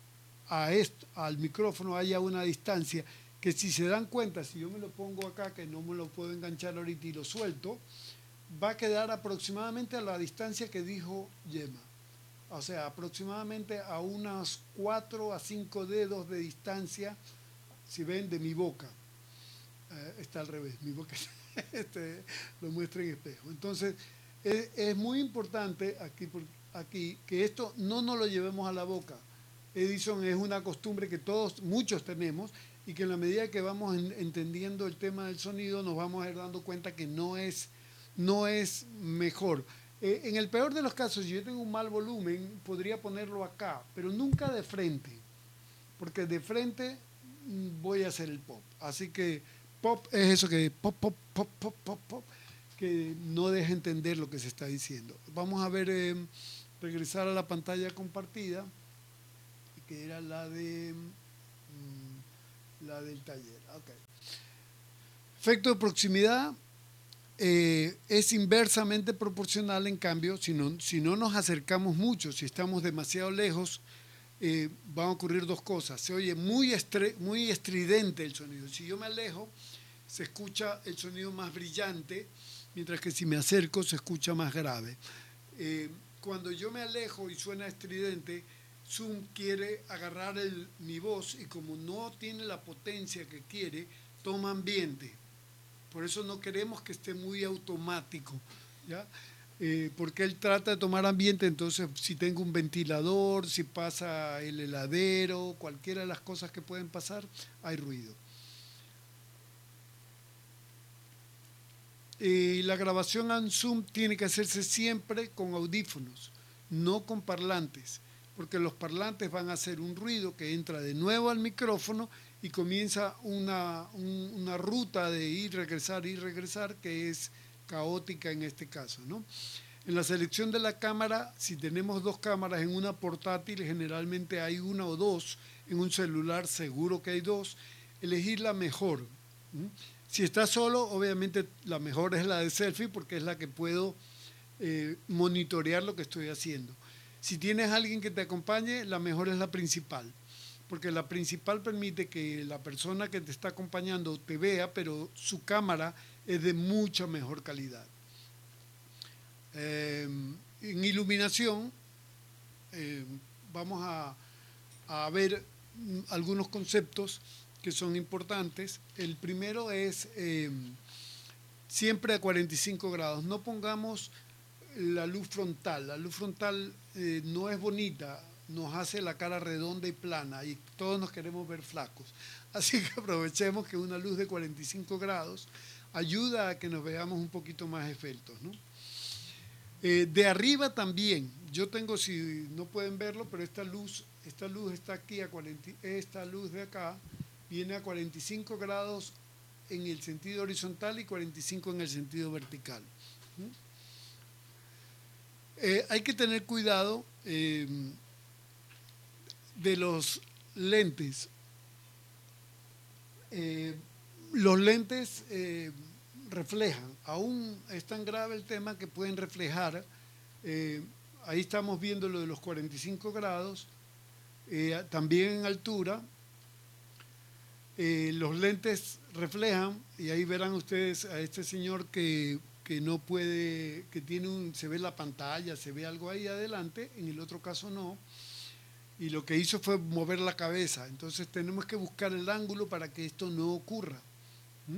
a esto, al micrófono haya una distancia que, si se dan cuenta, si yo me lo pongo acá, que no me lo puedo enganchar ahorita y lo suelto, va a quedar aproximadamente a la distancia que dijo Gemma. O sea, aproximadamente a unos cuatro a cinco dedos de distancia, si ven, de mi boca. Eh, está al revés, mi boca este, lo muestra en espejo. Entonces, es, es muy importante aquí, aquí que esto no nos lo llevemos a la boca. Edison, es una costumbre que todos, muchos tenemos, y que en la medida que vamos en, entendiendo el tema del sonido, nos vamos a ir dando cuenta que no es, no es mejor. Eh, en el peor de los casos, si yo tengo un mal volumen, podría ponerlo acá, pero nunca de frente, porque de frente mm, voy a hacer el pop. Así que pop es eso que pop, pop, pop, pop, pop, pop, que no deja entender lo que se está diciendo. Vamos a ver, eh, regresar a la pantalla compartida, que era la de mmm, la del taller. Okay. Efecto de proximidad. Eh, es inversamente proporcional, en cambio, si no, si no nos acercamos mucho, si estamos demasiado lejos, eh, van a ocurrir dos cosas. Se oye muy, estre, muy estridente el sonido. Si yo me alejo, se escucha el sonido más brillante, mientras que si me acerco, se escucha más grave. Eh, cuando yo me alejo y suena estridente, Zoom quiere agarrar el, mi voz, y como no tiene la potencia que quiere, toma ambiente. Por eso no queremos que esté muy automático, ¿ya? Eh, porque él trata de tomar ambiente. Entonces, si tengo un ventilador, si pasa el heladero, cualquiera de las cosas que pueden pasar, hay ruido. Eh, la grabación en Zoom tiene que hacerse siempre con audífonos, no con parlantes, porque los parlantes van a hacer un ruido que entra de nuevo al micrófono y comienza una, un, una ruta de ir, regresar, ir, regresar, que es caótica en este caso, ¿no? En la selección de la cámara, si tenemos dos cámaras en una portátil, generalmente hay una o dos. En un celular seguro que hay dos. Elegir la mejor. ¿Mm? Si está solo, obviamente la mejor es la de selfie, porque es la que puedo eh, monitorear lo que estoy haciendo. Si tienes a alguien que te acompañe, la mejor es la principal, porque la principal permite que la persona que te está acompañando te vea, pero su cámara es de mucha mejor calidad. Eh, en iluminación, eh, vamos a, a ver algunos conceptos que son importantes. El primero es eh, siempre a cuarenta y cinco grados. No pongamos la luz frontal. La luz frontal eh, no es bonita, nos hace la cara redonda y plana, y todos nos queremos ver flacos. Así que aprovechemos que una luz de cuarenta y cinco grados ayuda a que nos veamos un poquito más esbeltos, ¿no? Eh, de arriba también, yo tengo, si no pueden verlo, pero esta luz, esta luz está aquí a cuarenta, esta luz de acá viene a cuarenta y cinco grados en el sentido horizontal y cuarenta y cinco en el sentido vertical. ¿Mm? Eh, hay que tener cuidado eh, de los lentes. Eh, los lentes eh, reflejan, aún es tan grave el tema que pueden reflejar. Eh, ahí estamos viendo lo de los cuarenta y cinco grados, eh, también en altura. Eh, los lentes reflejan, y ahí verán ustedes a este señor que, que no puede, que tiene un, se ve la pantalla, se ve algo ahí adelante, en el otro caso no, y lo que hizo fue mover la cabeza. Entonces tenemos que buscar el ángulo para que esto no ocurra. ¿Mm?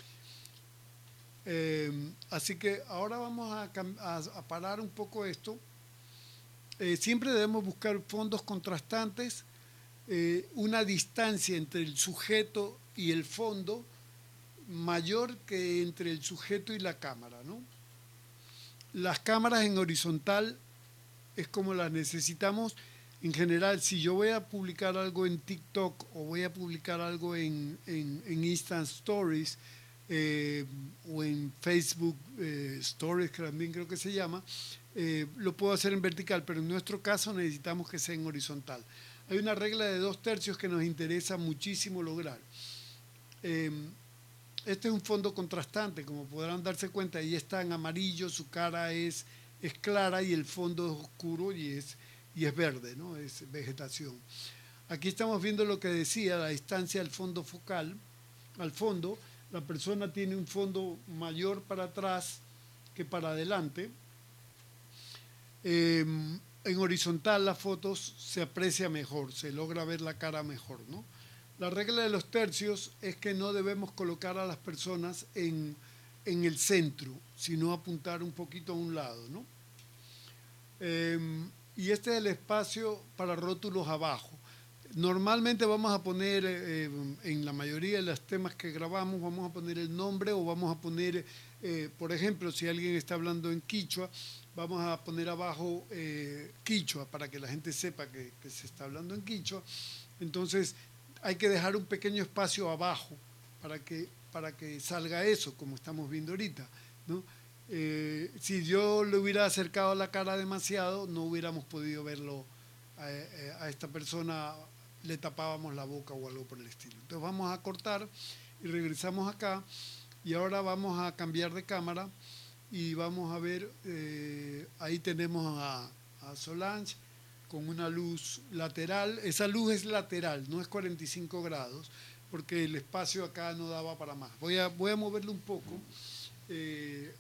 Eh, así que ahora vamos a, a, a parar un poco esto. Eh, siempre debemos buscar fondos contrastantes, eh, una distancia entre el sujeto y el fondo mayor que entre el sujeto y la cámara, ¿no? Las cámaras en horizontal es como las necesitamos en general. Si yo voy a publicar algo en TikTok o voy a publicar algo en, en, en Instant Stories, eh, o en Facebook eh, Stories, que también creo que se llama, eh, lo puedo hacer en vertical, pero en nuestro caso necesitamos que sea en horizontal. Hay una regla de dos tercios que nos interesa muchísimo lograr. Eh, este es un fondo contrastante, como podrán darse cuenta, ahí está en amarillo, su cara es, es clara y el fondo es oscuro y es, y es verde, ¿no? Es vegetación. Aquí estamos viendo lo que decía, la distancia al fondo focal, al fondo. La persona tiene un fondo mayor para atrás que para adelante. Eh, en horizontal las fotos se aprecia mejor, se logra ver la cara mejor, ¿no? La regla de los tercios es que no debemos colocar a las personas en, en el centro, sino apuntar un poquito a un lado, ¿no? Eh, y este es el espacio para rótulos abajo. Normalmente vamos a poner, eh, en la mayoría de los temas que grabamos, vamos a poner el nombre o vamos a poner, eh, por ejemplo, si alguien está hablando en quichua, vamos a poner abajo eh, quichua para que la gente sepa que, que se está hablando en quichua. Entonces hay que dejar un pequeño espacio abajo para que, para que salga eso, como estamos viendo ahorita, ¿no? Eh, si yo le hubiera acercado la cara demasiado, no hubiéramos podido verlo a, a esta persona, le tapábamos la boca o algo por el estilo. Entonces vamos a cortar y regresamos acá y ahora vamos a cambiar de cámara y vamos a ver, eh, ahí tenemos a, a Solange con una luz lateral. Esa luz es lateral, no es cuarenta y cinco grados, porque el espacio acá no daba para más. Voy a, voy a moverlo un poco. Eh,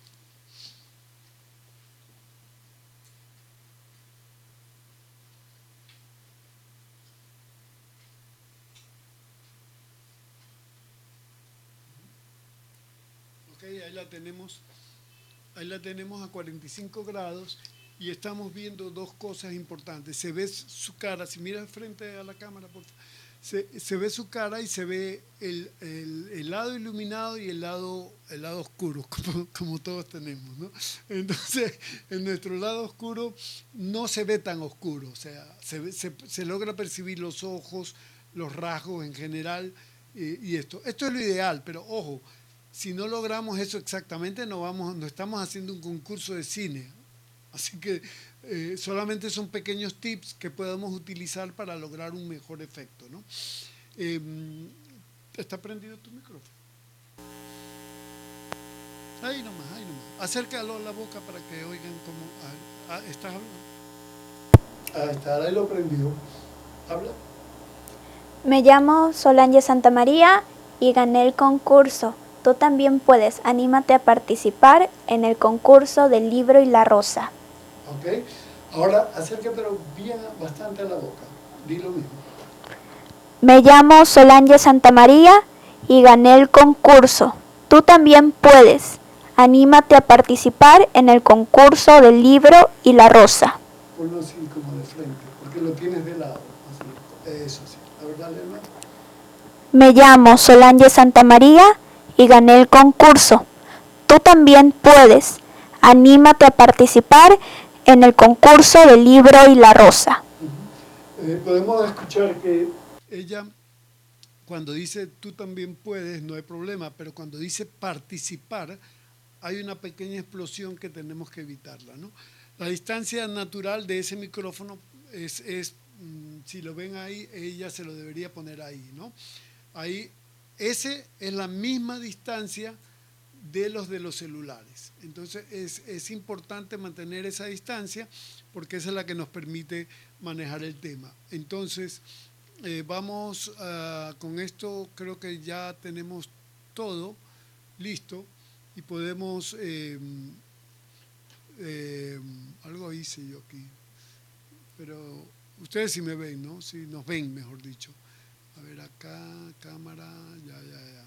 ahí la tenemos, ahí la tenemos a cuarenta y cinco grados y estamos viendo dos cosas importantes. Se ve su cara, si miras frente a la cámara, por favor, se, se ve su cara y se ve el, el, el lado iluminado y el lado, el lado oscuro, como, como todos tenemos, ¿no? Entonces, en nuestro lado oscuro no se ve tan oscuro, o sea, se, ve, se, se logra percibir los ojos, los rasgos en general eh, y esto. Esto es lo ideal, pero ojo, si no logramos eso exactamente, no, vamos, no estamos haciendo un concurso de cine. Así que eh, solamente son pequeños tips que podemos utilizar para lograr un mejor efecto, ¿no? Eh, ¿Está prendido tu micrófono? Ahí nomás, ahí nomás. Acércalo a la boca para que oigan cómo... Ah, ¿estás hablando? Ahí está, ahí lo prendió. ¿Habla? Me llamo Solange Santamaría y gané el concurso. Tú también puedes, anímate a participar en el concurso del libro y la rosa. Ok, ahora acércatelo bien bastante a la boca, di lo mismo. Me llamo Solange Santamaría y gané el concurso. Tú también puedes, anímate a participar en el concurso del libro y la rosa. Ponlo así como de frente, porque lo tienes de lado, así. Eso sí, a ver, dale, hermano. Me llamo Solange Santamaría y gané el concurso. Tú también puedes. Anímate a participar en el concurso del libro y la rosa. Uh-huh. eh, podemos escuchar que ella, cuando dice tú también puedes, no hay problema, pero cuando dice participar, hay una pequeña explosión que tenemos que evitarla, ¿no? La distancia natural de ese micrófono es, es si lo ven ahí, ella se lo debería poner ahí, ¿no? Ahí, ese es la misma distancia de los de los celulares. Entonces es, es importante mantener esa distancia porque esa es la que nos permite manejar el tema. Entonces eh, vamos uh, con esto, creo que ya tenemos todo listo y podemos, eh, eh, algo hice yo aquí, pero ustedes sí me ven, ¿no? Sí nos ven, mejor dicho. A ver acá, cámara, ya, ya, ya.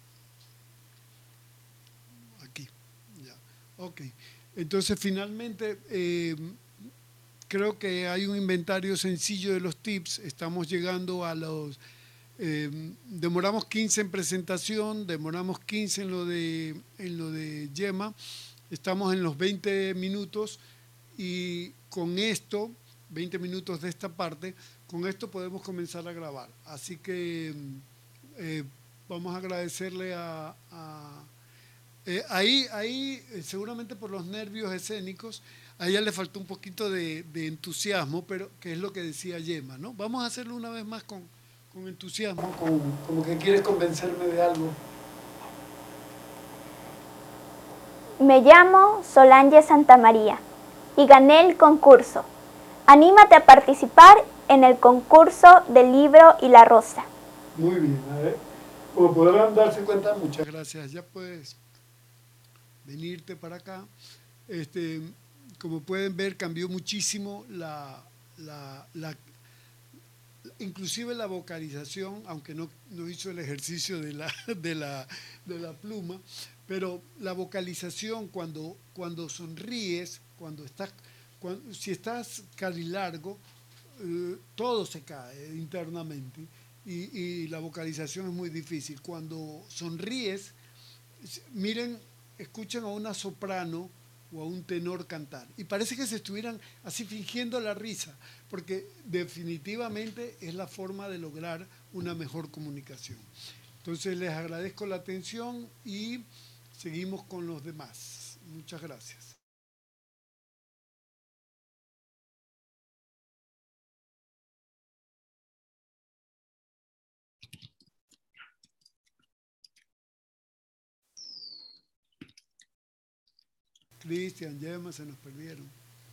Aquí, ya. Ok. Entonces, finalmente, eh, creo que hay un inventario sencillo de los tips. Estamos llegando a los... Eh, demoramos quince en presentación, demoramos quince en lo de, en lo de Gemma. Estamos en los veinte minutos y con esto, veinte minutos de esta parte, con esto podemos comenzar a grabar. Así que eh, vamos a agradecerle a... a eh, ahí, ahí eh, seguramente por los nervios escénicos, a ella le faltó un poquito de, de entusiasmo, pero que es lo que decía Gemma, ¿no? Vamos a hacerlo una vez más con, con entusiasmo, con, como que quieres convencerme de algo. Me llamo Solange Santamaría y gané el concurso. Anímate a participar en el concurso del libro y la rosa. Muy bien, a ver. Como podrán darse cuenta, muchas gracias. Ya puedes venirte para acá. Este, como pueden ver, cambió muchísimo la, la, la inclusive la vocalización, aunque no, no hizo el ejercicio de la, de, la, de la pluma, pero la vocalización cuando, cuando sonríes, cuando estás, cuando, si estás carilargo, eh, todo se cae internamente y, y la vocalización es muy difícil. Cuando sonríes, miren, escuchen a una soprano o a un tenor cantar y parece que se estuvieran así fingiendo la risa, porque definitivamente es la forma de lograr una mejor comunicación. Entonces les agradezco la atención y seguimos con los demás. Muchas gracias. Cristian, Gemma, se nos perdieron.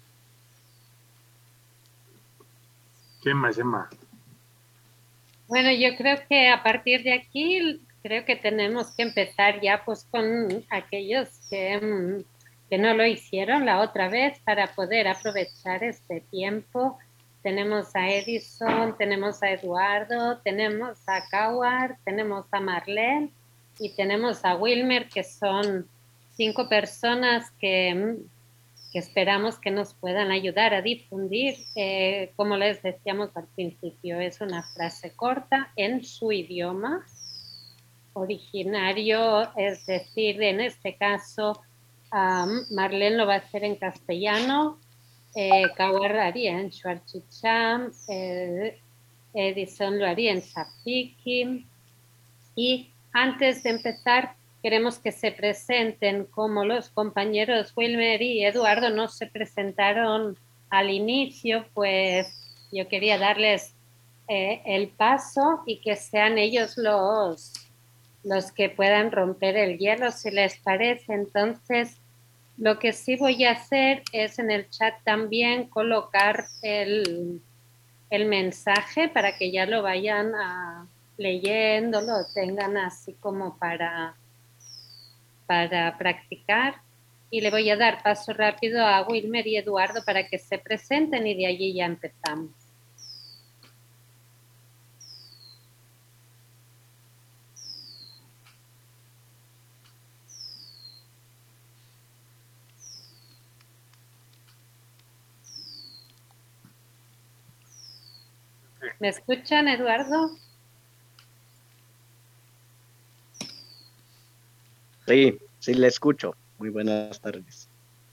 Gemma, Gemma. Bueno, yo creo que a partir de aquí, creo que tenemos que empezar ya pues con aquellos que, que no lo hicieron la otra vez para poder aprovechar este tiempo. Tenemos a Edison, tenemos a Eduardo, tenemos a Kawar, tenemos a Marlene y tenemos a Wilmer, que son cinco personas que, que esperamos que nos puedan ayudar a difundir. Eh, como les decíamos al principio, es una frase corta en su idioma originario, es decir, en este caso, um, Marlene lo va a hacer en castellano, eh, Kawar haría en Xuarchicham, eh, Edison lo haría en Zapiki, y antes de empezar, queremos que se presenten como los compañeros Wilmer y Eduardo no se presentaron al inicio, pues yo quería darles eh, el paso y que sean ellos los, los que puedan romper el hielo, si les parece. Entonces, lo que sí voy a hacer es en el chat también colocar el, el mensaje para que ya lo vayan a, leyendo, lo tengan así como para... para practicar, y le voy a dar paso rápido a Wilmer y Eduardo para que se presenten y de allí ya empezamos. ¿Me escuchan, Eduardo? Sí, sí, le escucho. Muy buenas tardes.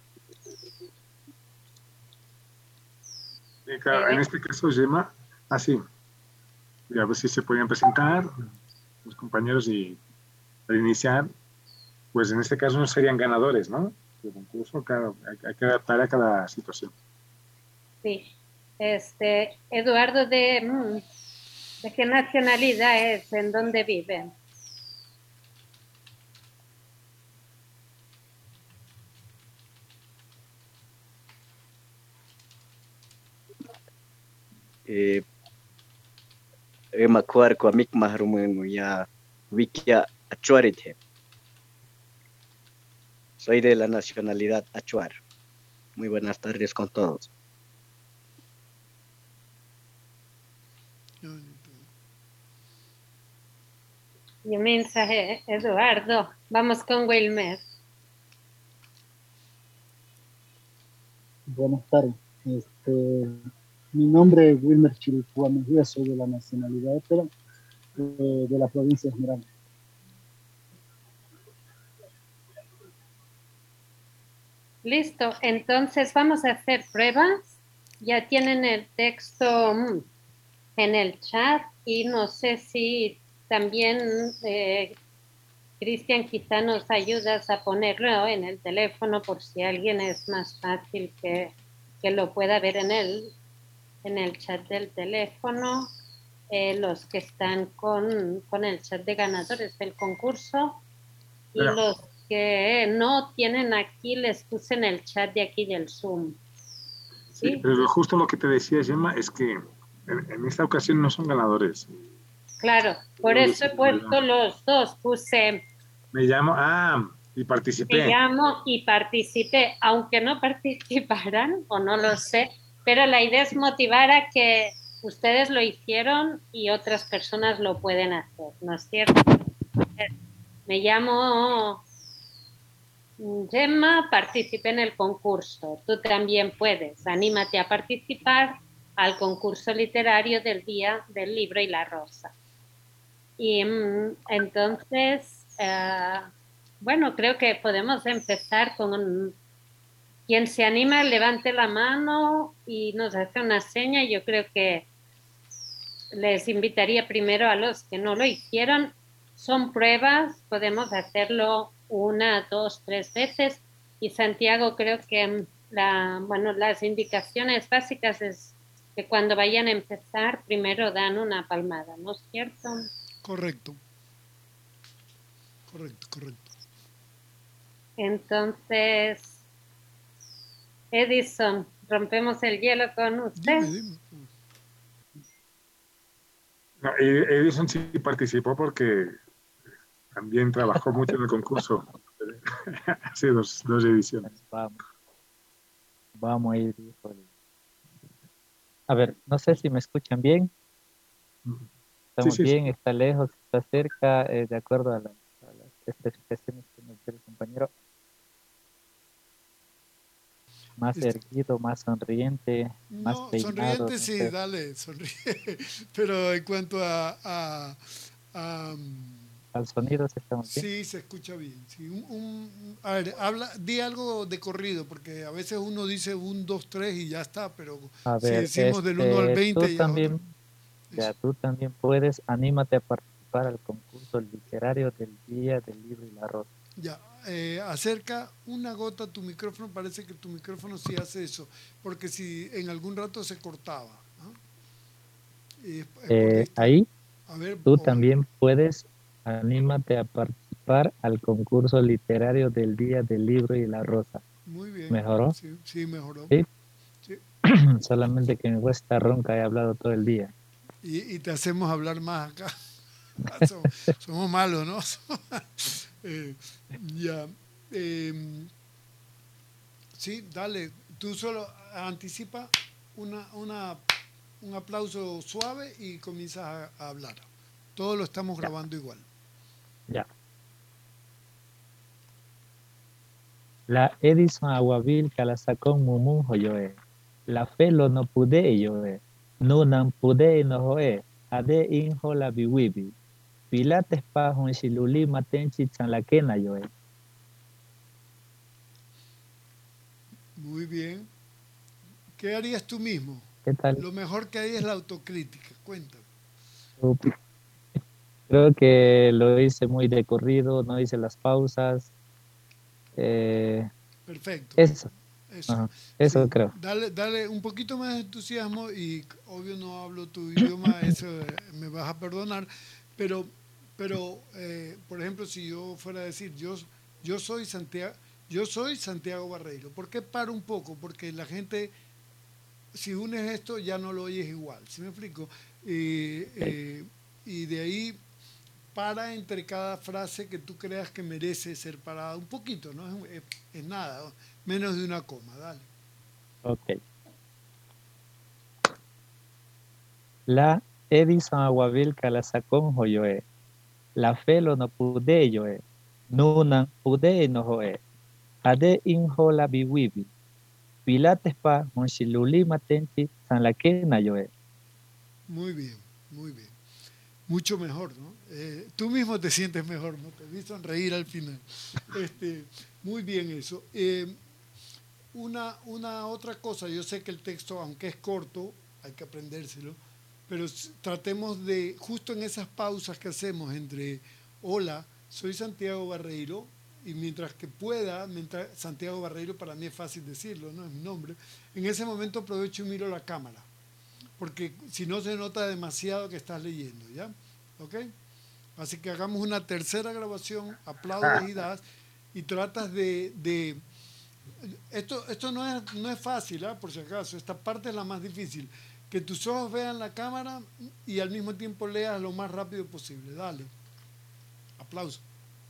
En este caso, Gemma, así. Ah, a ver si se podían presentar los compañeros y al iniciar, pues en este caso no serían ganadores, ¿no? El concurso, claro, hay, hay que adaptar a cada situación. Sí. Este, Eduardo, ¿de, ¿de qué nacionalidad es? ¿En dónde viven? Eh, Emakuar Kwamik Mahrumen ya Wikia Achuarite. Soy de la nacionalidad Achuar. Muy buenas tardes con todos. Y un mensaje, Eduardo. Vamos con Wilmer. Buenas tardes. Este, mi nombre es Wilmer Chiricúa Mejía, soy de la nacionalidad épera, eh, de la provincia de Esmeralda. Listo, entonces vamos a hacer pruebas. Ya tienen el texto en el chat y no sé si también eh, Cristian quizá nos ayudas a ponerlo en el teléfono por si alguien es más fácil que, que lo pueda ver en el, en el chat del teléfono. Eh, los que están con, con el chat de ganadores del concurso y Pero. los que no tienen aquí les puse en el chat de aquí del Zoom. Sí, ¿Sí? Pero justo lo que te decía, Gemma, es que en, en esta ocasión no son ganadores. Claro, por eso he puesto los dos. Puse Me llamo, ah, y me participé. llamo y participé, aunque no participarán, o no lo sé, pero la idea es motivar a que ustedes lo hicieron y otras personas lo pueden hacer, ¿no es cierto? Me llamo Gemma, participé en el concurso. Tú también puedes. Anímate a participar al concurso literario del Día del Libro y la Rosa. Y mm, entonces, eh, bueno, creo que podemos empezar con quien se anima, levante la mano y nos hace una seña. Yo creo que les invitaría primero a los que no lo hicieron. Son pruebas, podemos hacerlo una, dos, tres veces. Y Santiago, creo que la, bueno, las indicaciones básicas es que cuando vayan a empezar, primero dan una palmada, ¿no es cierto? Correcto. Correcto, correcto. Entonces, Edison, rompemos el hielo con usted. Dime, dime. No, Edison sí participó porque también trabajó mucho en el concurso. Hace dos, dos ediciones. Vamos. Vamos a ir. híjole. A ver, no sé si me escuchan bien. Estamos Sí, sí, bien, sí. está lejos, está cerca, eh, de acuerdo a, la- a las especificaciones que nos dio el compañero. Más Este- erguido, más sonriente, más No, peinado. sonriente no sí, sé. dale, sonríe. Pero en cuanto a, a, a, mm, Al sonido sí estamos bien. sí, se escucha bien. Sí, un, un- a ver, habla, di algo de corrido, porque a veces uno dice un, dos, tres y ya está, pero A si ver, decimos del uno al este, veinte tú ya es también, otro. ya Eso. tú también puedes, anímate a participar al concurso literario del Día del Libro y la Rosa. Ya, eh, acerca una gota a tu micrófono, parece que tu micrófono sí hace eso, porque si en algún rato se cortaba. ¿Ah? Y es, es por Eh, dista- ahí A ver, tú o- también puedes, anímate a participar al concurso literario del Día del Libro y la Rosa. muy bien, ¿Mejoró? sí, sí, mejoró. Sí, Sí. solamente que mi voz está ronca, he hablado todo el día. Y, y te hacemos hablar más acá. somos, somos malos, ¿no? Eh, ya. eh, sí, dale. Tú solo anticipa una, una, un aplauso suave y comienzas a, a hablar. Todo lo estamos grabando igual. Ya. La Edison Aguavil Calasacón Mumun Joyoe. La Felo no pude yoe. Nunan pude no joe. Ade injo la biwibi. Pilates pa hon shiluli matenchi chanlakena yoe. Muy bien. ¿Qué harías tú mismo? ¿Qué tal? Lo mejor que hay es la autocrítica. Cuéntame. Upi. Creo que lo hice muy de corrido, no hice las pausas. Eh, Perfecto. eso, Eso. ajá, eso Sí, creo. dale, dale un poquito más de entusiasmo y obvio no hablo tu idioma, eso eh, me vas a perdonar, pero, pero eh, por ejemplo, si yo fuera a decir, yo, yo soy Santiago, yo soy Santiago Barreiro, ¿por qué paro un poco? Porque la gente, si unes esto, ya no lo oyes igual, ¿sí me explico? Eh, eh, y de ahí para entre cada frase que tú creas que merece ser parada un poquito, no es, es, es nada, ¿no? Menos de una coma, dale. Ok. La Edison Aguavil Calasacón Joyoe. La Felo no pude yoe. Nunan pude no joe. Ade injo la biwibi. Pilates pa monshiluli matenchi sanlakena yoe. Muy bien, muy bien. Mucho mejor, ¿no? Eh, tú mismo te sientes mejor, ¿no? Te vi sonreír al final. Este, muy bien eso. Eh, una, una otra cosa, yo sé que el texto, aunque es corto, hay que aprendérselo, pero s- tratemos de, justo en esas pausas que hacemos entre, hola, soy Santiago Barreiro, y mientras que pueda, mientras, Santiago Barreiro para mí es fácil decirlo, no es mi nombre, en ese momento aprovecho y miro la cámara, porque si no se nota demasiado que estás leyendo, ¿ya? ¿Ok? Así que hagamos una tercera grabación, aplaudes y das, y tratas de... de esto, esto no es, no es fácil, ¿ah? Por si acaso, esta parte es la más difícil. que tus ojos vean la cámara y al mismo tiempo leas lo más rápido posible. Dale. Aplauso.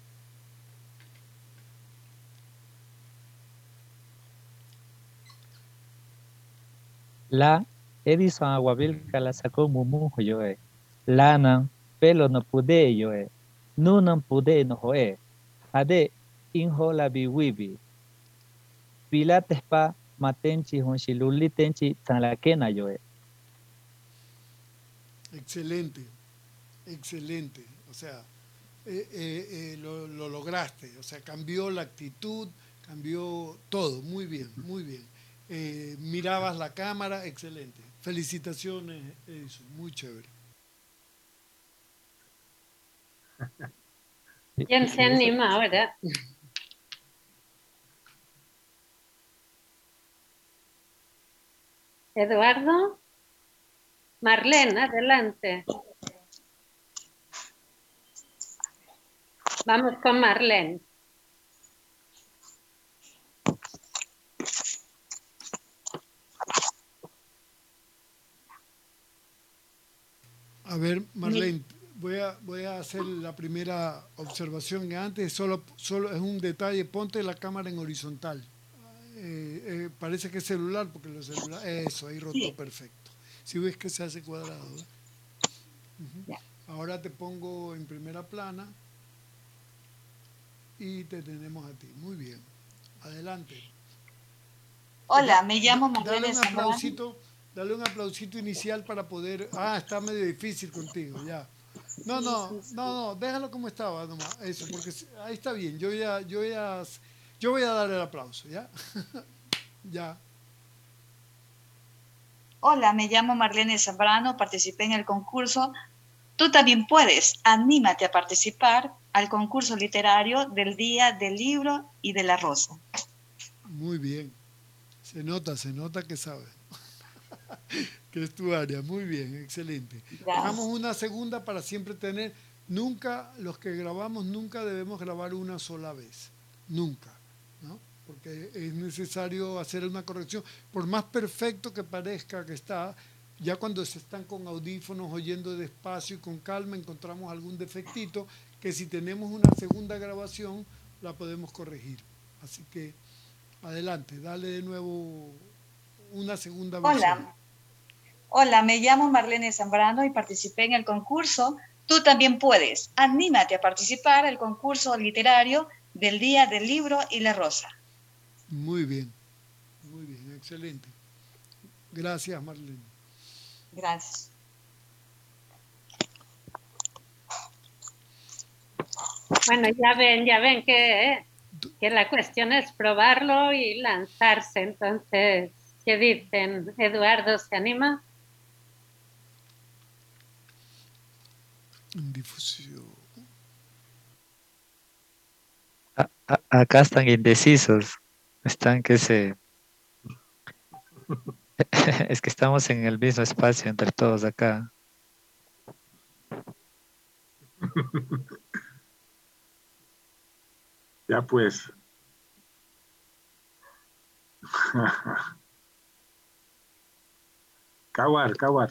La Edison Aguavilca la sacó mumujo yo eh. Lana pelo no pude yo eh. Nunan pude no joe. Ade inho la biwibi. Pilates pa matenchi honshiluli tenchi tanlakena yo eh. Excelente, excelente. O sea, eh, eh, eh, lo, lo lograste. O sea, cambió la actitud, cambió todo. Muy bien, muy bien. Eh, mirabas la cámara, excelente. Felicitaciones, Edison, muy chévere. ¿Quién se anima ahora? Eduardo. Marlene, adelante. Vamos con Marlene. A ver, Marlene, voy a, voy a hacer la primera observación. Antes solo, solo es un detalle, ponte la cámara en horizontal. Eh, eh, parece que es celular, porque los celulares, eso, ahí rotó sí. Perfecto. Si ves que se hace cuadrado. ¿eh? Uh-huh. Ahora te pongo en primera plana y te tenemos a ti. Muy bien. Adelante. Hola, da, me llamo Marlene. Dale un aplausito. Dale un aplausito inicial para poder... Ah, está medio difícil contigo, ya. No, no, no, no, déjalo como estaba nomás, eso, porque ahí está bien. Yo ya, yo ya, yo voy a dar el aplauso, ¿ya? Ya. Hola, me llamo Marlene Zambrano, participé en el concurso. Tú también puedes, anímate a participar al concurso literario del Día del Libro y de la Rosa. Muy bien. Se nota, se nota que sabes. Que es tu área, muy bien, excelente. Gracias. Hagamos una segunda para siempre tener, nunca, los que grabamos, nunca debemos grabar una sola vez, nunca, ¿no? Porque es necesario hacer una corrección, por más perfecto que parezca que está, ya cuando se están con audífonos oyendo despacio y con calma, encontramos algún defectito, que si tenemos una segunda grabación, la podemos corregir. Así que, adelante, dale de nuevo una segunda versión. Hola. Hola, me llamo Marlene Zambrano y participé en el concurso. Tú también puedes. Anímate a participar al concurso literario del Día del Libro y la Rosa. Muy bien, muy bien, excelente. Gracias, Marlene. Gracias. Bueno, ya ven, ya ven que, que la cuestión es probarlo y lanzarse. Entonces, ¿qué dicen? ¿Eduardo se anima? En difusión. A, a, acá están indecisos. Están que se... Es que estamos en el mismo espacio entre todos acá. Ya pues. Kawar, Kawar.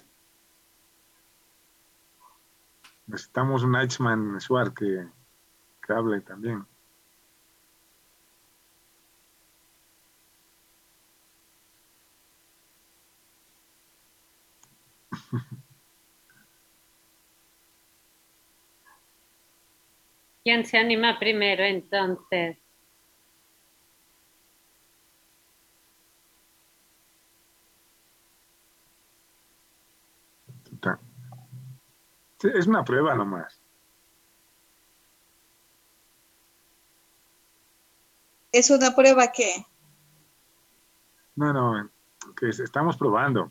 Necesitamos un Eichmann Suar que, que hable también. ¿Quién se anima primero entonces? Es una prueba nomás. ¿Es una prueba qué? No, no, que estamos probando.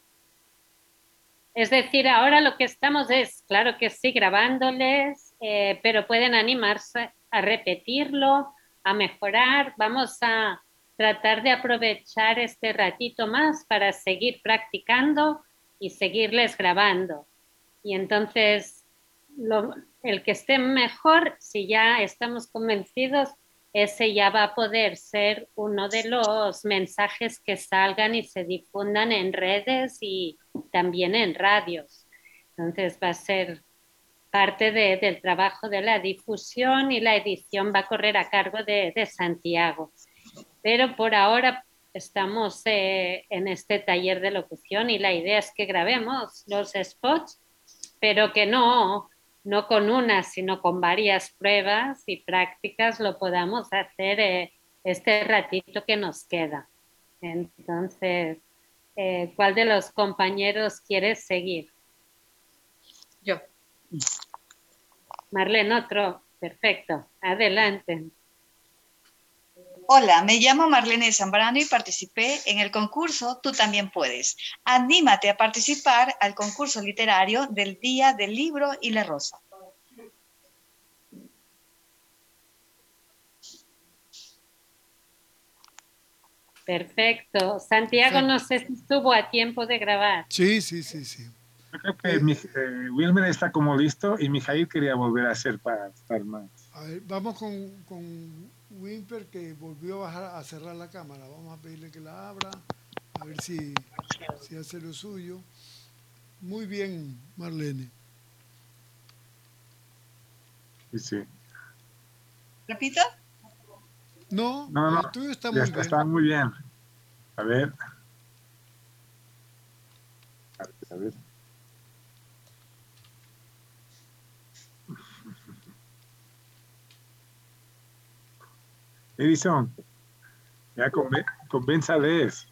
Es decir, ahora lo que estamos es, claro que sí, grabándoles, eh, pero pueden animarse a repetirlo, a mejorar. Vamos a tratar de aprovechar este ratito más para seguir practicando y seguirles grabando. Y entonces, lo, el que esté mejor, si ya estamos convencidos, ese ya va a poder ser uno de los mensajes que salgan y se difundan en redes y también en radios. Entonces va a ser parte de, del trabajo de la difusión y la edición va a correr a cargo de, de Santiago. Pero por ahora estamos eh, en este taller de locución y la idea es que grabemos los spots, pero que no, no con una, sino con varias pruebas y prácticas lo podamos hacer eh, este ratito que nos queda. Entonces, eh, ¿cuál de los compañeros quiere seguir? Yo. Marlene, otro. Perfecto. Adelante. Hola, me llamo Marlene Zambrano y participé en el concurso Tú también puedes. Anímate a participar al concurso literario del Día del Libro y la Rosa. Perfecto. Santiago, Perfecto. no sé si estuvo a tiempo de grabar. Sí, sí, sí, sí. Yo creo que mi, eh, Wilmer está como listo y Mijail quería volver a hacer para estar más. A ver, vamos con, con Wimper, que volvió a, bajar, a cerrar la cámara. Vamos a pedirle que la abra, a ver si, si hace lo suyo. Muy bien, Marlene. Sí, sí. ¿Repito? No, No, no, el tuyo está ya muy está, bien. está muy bien. A ver. A ver, a ver. Edison, ya conven convénzales.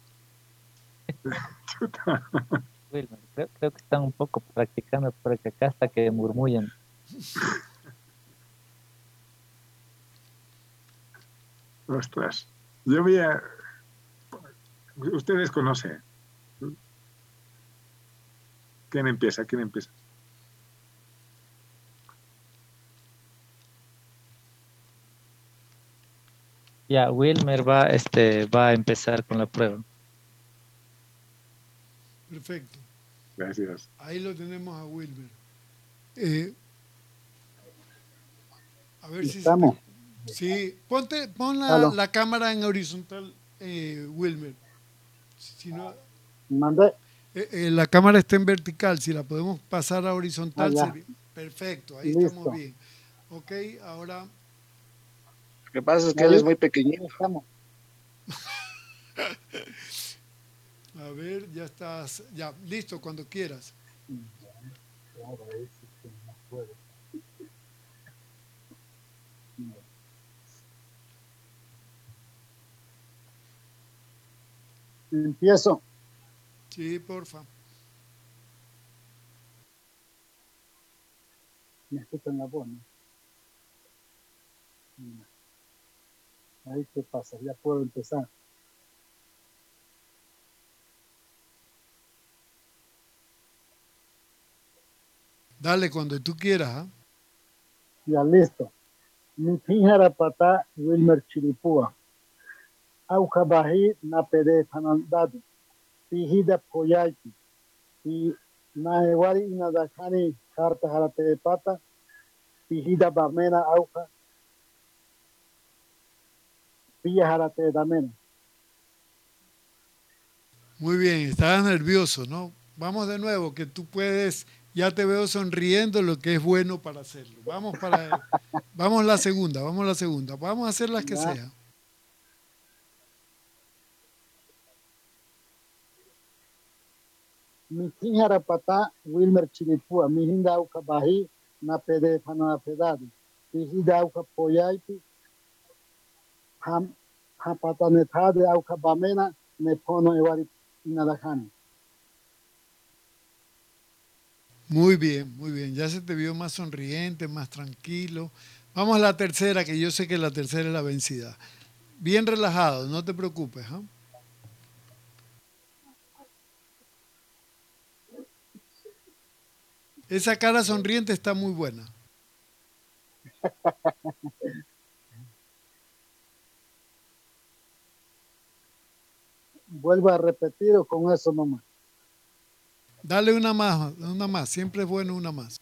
Wilmer, creo, creo que están un poco practicando porque acá hasta que murmullan. Ostras, yo voy a... Ustedes conocen. ¿Quién empieza? ¿Quién empieza? Ya, Wilmer va, este, va a empezar con la prueba. Perfecto. Gracias. Ahí lo tenemos a Wilmer. Eh, a ver si ¿Estamos? se te... Sí, ponte, pon la, la cámara en horizontal, eh, Wilmer. Si no, Mandé. eh, eh, la cámara está en vertical, si la podemos pasar a horizontal, Ah, sería perfecto, ahí Listo. estamos bien. Ok, ahora... Lo que pasa es que él es muy pequeñito. Estamos. A ver, ya estás, ya, listo, cuando quieras. Claro, ahí sí que no puedo. Empiezo. Sí, porfa. Me escuchan la voz, ¿no? Ahí qué pasa, ya puedo empezar. Dale, cuando tú quieras. ¿Ah? Ya listo. Mi tijara pata Wilmer Chiripúa. Auja baji na pede fanandado. Pihida poyaiki. Y na ewari inadakani karta harate pata. Pihida bamena auja. Pilla harate damena. Muy bien, estabas nervioso, ¿no? Vamos de nuevo, que tú puedes, ya te veo sonriendo, lo que es bueno para hacerlo. Vamos para, vamos la segunda, vamos la segunda. Vamos a hacer las que Ya. sea. Mi tijara pata Wilmer Chiripúa. Mi hinda auja baji na pede fanapedado. Pihida auja poyaiki. Ham hapata netade auja bamena ne pono ewari inadakani. Muy bien, muy bien. Ya se te vio más sonriente, más tranquilo. Vamos a la tercera, que yo sé que la tercera es la vencida. Bien relajado, no te preocupes. ¿eh? Esa cara sonriente está muy buena. Vuelvo a repetir o con eso nomás. Dale una más, una más. Siempre es bueno una más.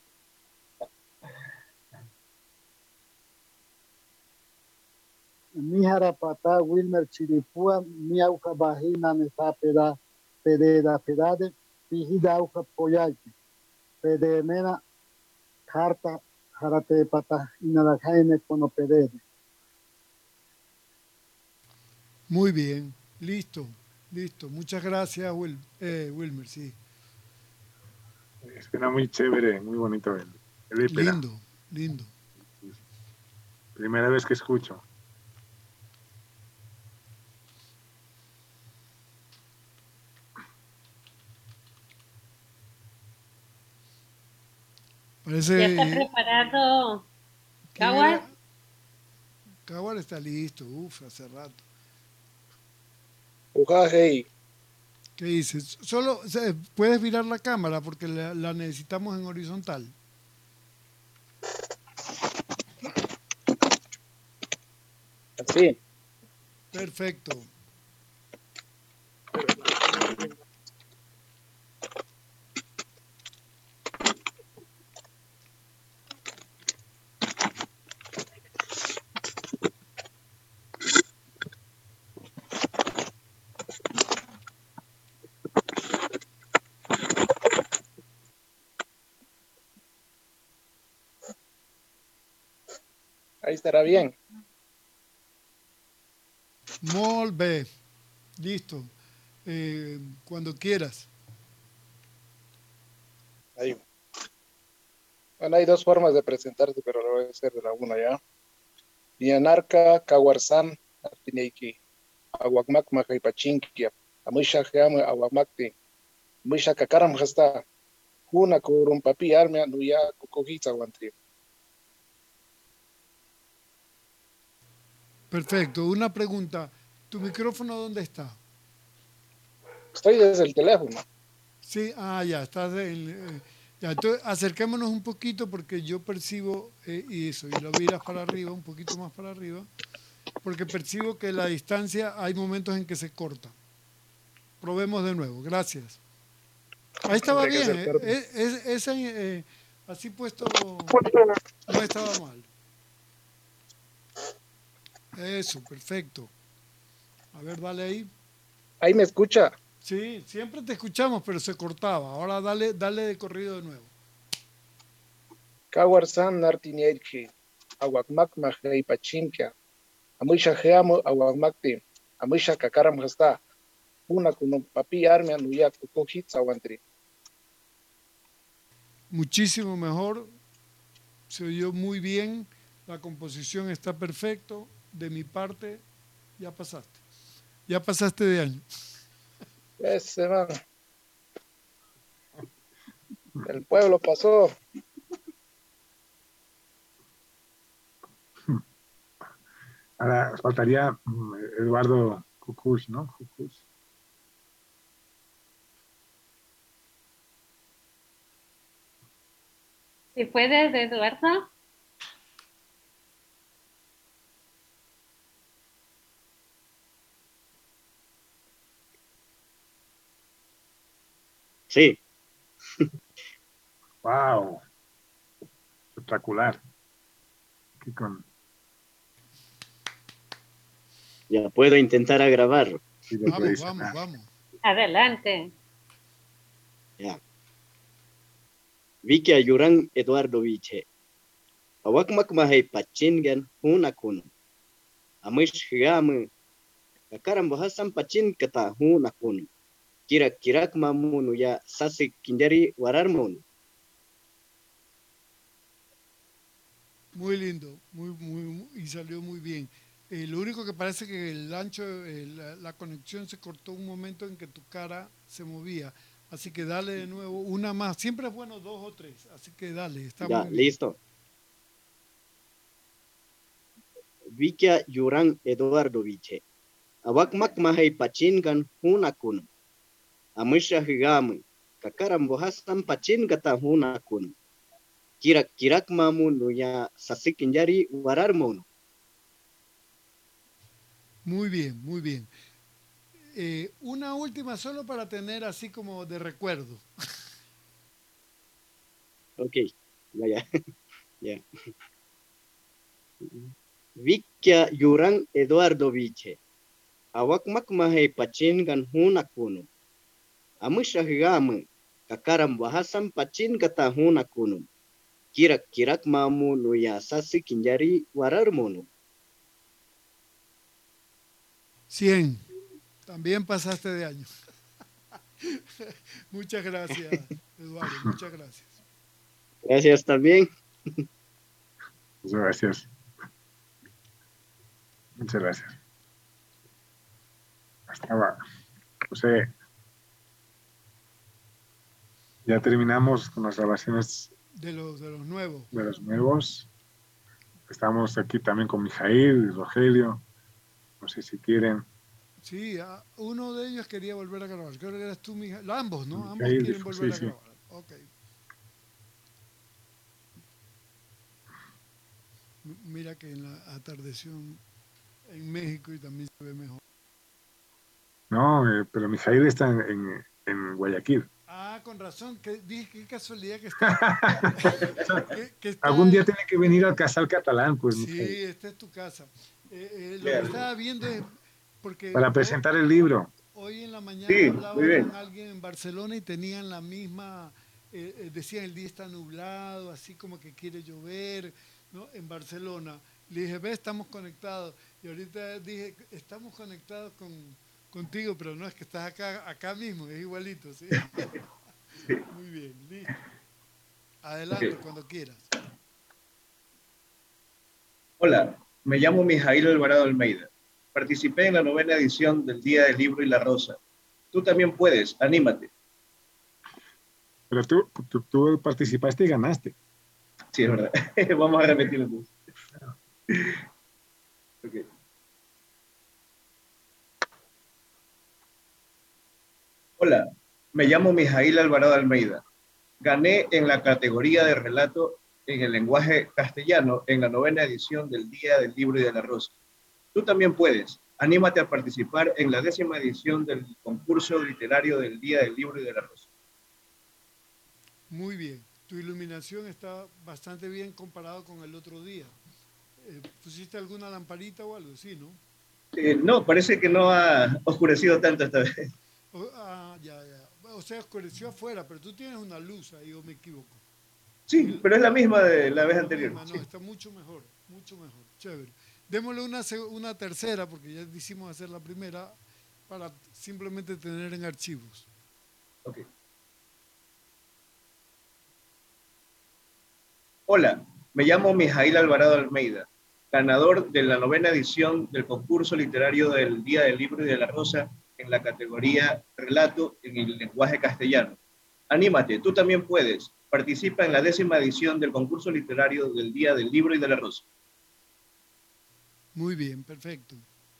Mi harapata Wilmer Chiripúa, mi auja bajina neta peda pededa pedade, pijidauka poyaypi, pedemena carta jarate pata inadajaine kono pedede. Muy bien, listo, listo. Muchas gracias, Wil, eh, Wilmer, sí. Suena muy chévere, muy bonito el, el épera. Lindo, lindo. Primera vez que escucho. Parece, ¿Ya está preparado ¿quién Kawar? era? Kawar está listo, uff, hace rato. Ujajei. ¿Qué dices? Solo o sea, puedes virar la cámara porque la, la necesitamos en horizontal. Así. Perfecto. Ahí estará bien. Molt bé. Listo. Eh, cuando quieras. Ahí. Bueno, hay dos formas de presentarse, pero lo voy a hacer de la una ya. Yanarka, Kawarsan, Artineiki, Aguacmac, Majaipachinkia, Amusha Geame, Aguacmacti, Musha Kakaram Hasta, Una Kurum Papi Armia, Nuya, Kukojitza Guantri. Perfecto. Una pregunta. ¿Tu micrófono dónde está? Estoy desde el teléfono. Sí, ah, ya, estás en... eh, ya, entonces acerquémonos un poquito porque yo percibo eh, y eso, y lo miras para arriba, un poquito más para arriba, porque percibo que la distancia hay momentos en que se corta. Probemos de nuevo, gracias. Ahí estaba Tendré que bien, eh, acercarme. eh, es- ese, eh, así puesto no estaba mal. Eso, perfecto. A ver, dale ahí. Ahí me escucha. Sí, siempre te escuchamos, pero se cortaba. Ahora dale, dale de corrido de nuevo. Kawarsan, Artineiki, Aguacmac, Majaipachinkia, Amusha Geamo, Aguacmacti, Amusha Kakaram Hasta, Una Kurum Papi Armia, Nuya, Kukojitza Guantri. Muchísimo mejor, se oyó muy bien, la composición está perfecto, de mi parte ya pasaste, ya pasaste de año. Ese man. El pueblo pasó. Ahora faltaría mm, Eduardo Cucush, ¿no? Cucush. Si puedes, Eduardo. Sí, ¡Wow! Espectacular. Aquí con ya puedo intentar a grabar. estilo Vamos, vamos, tradicional. vamos. Adelante. Ya. Viki Ayuran Eduardo Viche. Awakmak mahay pachingan huna kuno. Amish higame. Kakaram bahasan pachin kata huna kuno. Kirak kirak mamunu ya sasi kindari wararmun. Muy lindo, muy, muy, muy- y salió muy bien. Eh, lo único que parece que el ancho, eh, la, la conexión se cortó un momento en que tu cara se movía. Así que dale de nuevo una más. Siempre es bueno dos o tres. Así que dale, está Ya, muy bien. listo. Viki Ayuran Eduardo Viche. Awakmak mahay pachingan huna kuno. Amish higame. Kakaram bahasan pachin kata huna kuno. Kirak kirak mamunu ya sasi kindari wararmun. Muy bien, muy bien. Eh, una última solo para tener así como de recuerdo. Ok, ya, ya. Ya. Vikia Yuran Eduardo Viche. Awakmak mahay pachingan huna kuno. Amisha higame. kakaram bahasan pacin kata huna kunum. Kirak kirak mamu nuya sasi kinjari warar mono. cien. También pasaste de año. Muchas gracias, Eduardo. Muchas gracias. Gracias también. Muchas gracias. Muchas gracias. Estaba, José. Ya terminamos con las grabaciones De los, de los nuevos. de los nuevos. Estamos aquí también con Mijail y Rogelio. No sé si quieren. Sí, a- uno de ellos quería volver a grabar. Creo que eras tú, Mija- Ambos, ¿no? Ambos Mijail quieren dijo, volver sí, a sí. grabar. Ok. M- Mira que en la atardeción en México y también se ve mejor. No, eh, pero Mijail está en, en, en Guayaquil. Ah, con razón. Que, dije, qué casualidad que está. que, que está Algún día tiene que venir al Casal Catalán, pues, Sí, Mijail, esta es tu casa. Eh, eh, lo que estaba viendo es porque para ho- presentar el libro. hoy en la mañana Sí, hablaba muy bien. con alguien en Barcelona y tenían la misma, eh, eh, decían el día está nublado, así como que quiere llover, ¿no? En Barcelona. Le dije, ve, estamos conectados. Y ahorita dije, estamos conectados con, contigo, pero no es que estás acá, acá mismo, es igualito, ¿sí? Muy bien, listo. Adelante, Ok. cuando quieras. Hola, me llamo Mijail Alvarado Almeida. Participé en la novena edición del Día del Libro y la Rosa. Tú también puedes, anímate. Pero tú, tú, tú participaste y ganaste. Sí, es verdad. Vamos a repetirlo entonces. Ok. Hola, me llamo Mijail Alvarado Almeida. Gané en la categoría de relato en el lenguaje castellano en la novena edición del Día del Libro y de la Rosa. Tú también puedes. Anímate a participar en la décima edición del concurso literario del Día del Libro y de la Rosa. Muy bien. Tu iluminación está bastante bien comparado con el otro día. Eh, ¿Pusiste alguna lamparita o algo? Sí, ¿no? Eh, no, parece que no ha oscurecido tanto esta vez. O, ah, ya, ya. O sea, oscureció afuera, pero tú tienes una luz ahí, o me equivoco. Sí, pero es la misma de la vez La anterior. misma, no, Sí. está mucho mejor, mucho mejor. Chévere. Démosle una, seg- una tercera, porque ya hicimos hacer la primera, para simplemente tener en archivos. Ok. Hola, me llamo Mijail Alvarado Almeida, ganador de la novena edición del concurso literario del Día del Libro y de la Rosa en la categoría Relato en el lenguaje castellano. Anímate, tú también puedes. Participa en la décima edición del concurso literario del Día del Libro y de la Rosa. Muy bien, perfecto.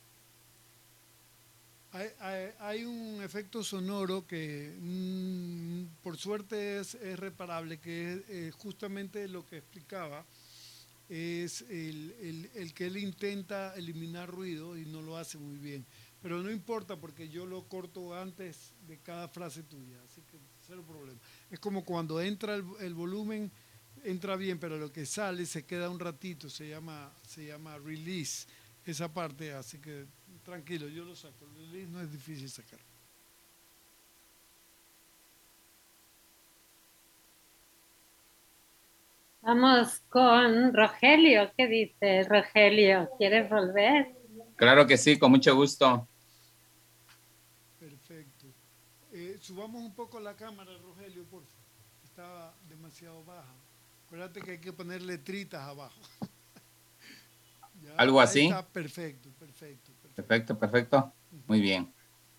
Hay, hay- hay un efecto sonoro que mm, por suerte es, es reparable, que es eh, justamente lo que explicaba, es el, el- el que él intenta eliminar ruido y no lo hace muy bien. Pero no importa porque yo lo corto antes de cada frase tuya, así que cero problema. Es como cuando entra el, el volumen, entra bien, pero lo que sale se queda un ratito, se llama, se llama release, esa parte, así que tranquilo, yo lo saco. El release no es difícil sacar. Vamos con Rogelio. ¿Qué dices, Rogelio? ¿Quieres volver? Claro que sí, con mucho gusto. Perfecto. Eh, subamos un poco la cámara, Rogelio, por favor. Estaba demasiado baja. Acuérdate que hay que poner letritas abajo. Ya, ¿Algo ahí así? está, perfecto, perfecto, perfecto. Perfecto, perfecto. Muy bien.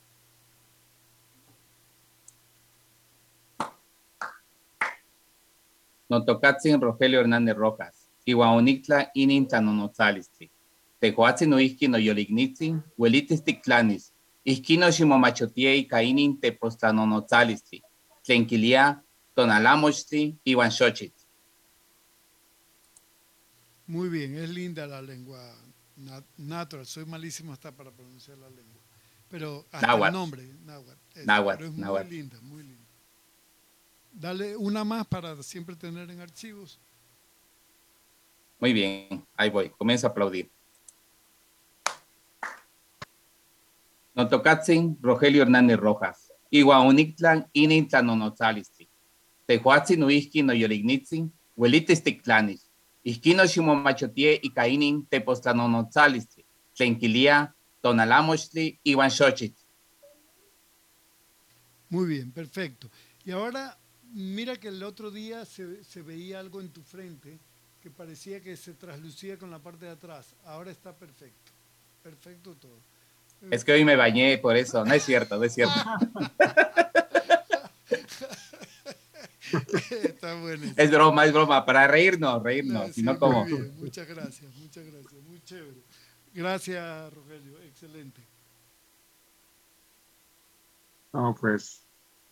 Notocatzin Rogelio Hernández Rojas. Iwaonictla inin tanonotzalistli. Tejoatzin oihki no yolignitzin, huelitis tictlanis. Ihkino ximomachotiei kainin tepostanonotzalistli. Tlenquilia, tonalamochtli, iwan xochitl. Muy bien, es linda la lengua nat- natural. Soy malísimo hasta para pronunciar la lengua. Pero hasta el Náhuatl. nombre, náhuatl. eso, Náhuatl, pero es muy náhuatl. linda, muy linda. Dale una más para siempre tener en archivos. Muy bien, ahí voy. Comienzo a aplaudir. Notocatzin Rogelio Hernández Rojas. Iwaonictlan inin tanonotzalistli. tehuatzi no ihki no yolignitzi, huelitis tictlanis, ihkino ximomachotie y cainin tepostlanonotzalis, tlenquilia, tonalamochtli, iwan xochitl. Muy bien, perfecto. Y ahora, mira que el otro día se, se veía algo en tu frente que parecía que se traslucía con la parte de atrás. Ahora está perfecto. Perfecto todo. Es que hoy me bañé por eso. No es cierto, no es cierto. Está bueno. Es broma, es broma. Para reírnos, reírnos. No, Si sí, no, como. muy bien. Muchas gracias, muchas gracias. Muy chévere. Gracias, Rogelio. Excelente. No, pues,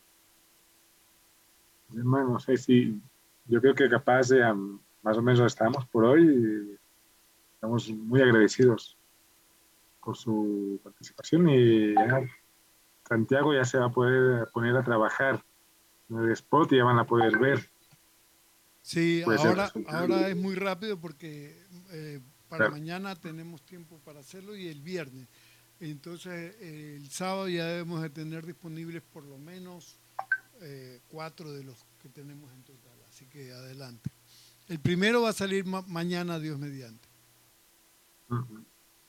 hermano, no sé si, yo creo que capaz de, um, más o menos estamos por hoy y estamos muy agradecidos por su participación y ya Santiago ya se va a poder poner a trabajar en el spot y ya van a poder ver. Sí, pues, ahora, ahora es muy rápido porque eh, para claro. mañana tenemos tiempo para hacerlo y el viernes. Entonces, eh, el sábado ya debemos de tener disponibles por lo menos eh, cuatro de los que tenemos en total. Así que adelante. El primero va a salir ma mañana, Dios mediante. Uh-huh.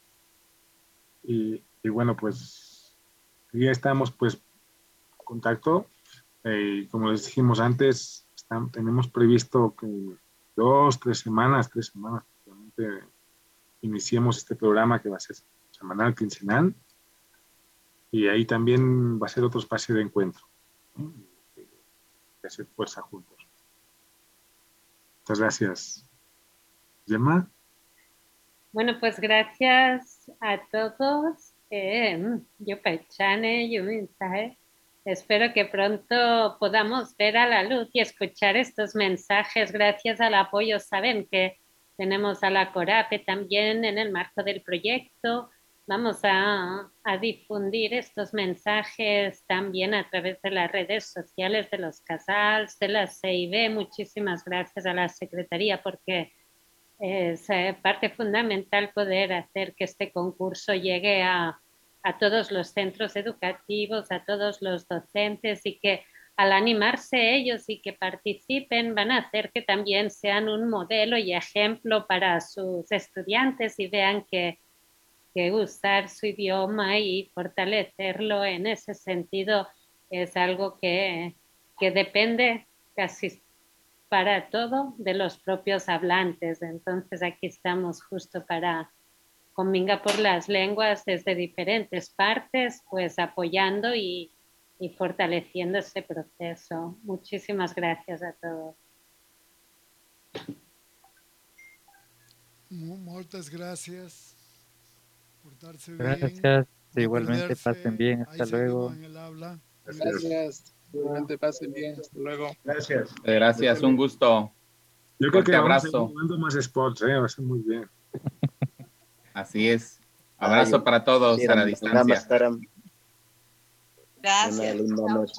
y, y bueno, pues ya estamos pues en contacto. Eh, como les dijimos antes, están, tenemos previsto que dos, tres semanas, tres semanas, probablemente iniciemos este programa que va a ser semanal, quincenal. Y ahí también va a ser otro espacio de encuentro, ¿no? De hacer fuerza juntos. Muchas gracias. Gemma. Bueno, pues gracias a todos. Eh, yo pechane, yo mensaje. Espero que pronto podamos ver a la luz y escuchar estos mensajes. Gracias al apoyo, saben que tenemos a la Corape también en el marco del proyecto. Vamos a, a difundir estos mensajes también a través de las redes sociales de los casals, de la C I B. Muchísimas gracias a la Secretaría porque es parte fundamental poder hacer que este concurso llegue a, a todos los centros educativos, a todos los docentes y que al animarse ellos y que participen van a hacer que también sean un modelo y ejemplo para sus estudiantes y vean que que usar su idioma y fortalecerlo en ese sentido es algo que, que depende casi para todo de los propios hablantes. Entonces aquí estamos justo para Cominga por las Lenguas desde diferentes partes, pues apoyando y, y fortaleciendo este proceso. Muchísimas gracias a todos. Muchas gracias. Portarse Gracias. bien, no Igualmente perderse. pasen bien. Hasta Ahí luego. seguimos en el habla. Gracias. Igualmente pasen bien. Hasta luego. Gracias. Gracias, un gusto. Yo creo Fuerte que vamos a abrazo. ir dando más spots, ¿eh? Va a ser muy bien. Así es. Abrazo para todos a la distancia. Gracias. Una linda noche.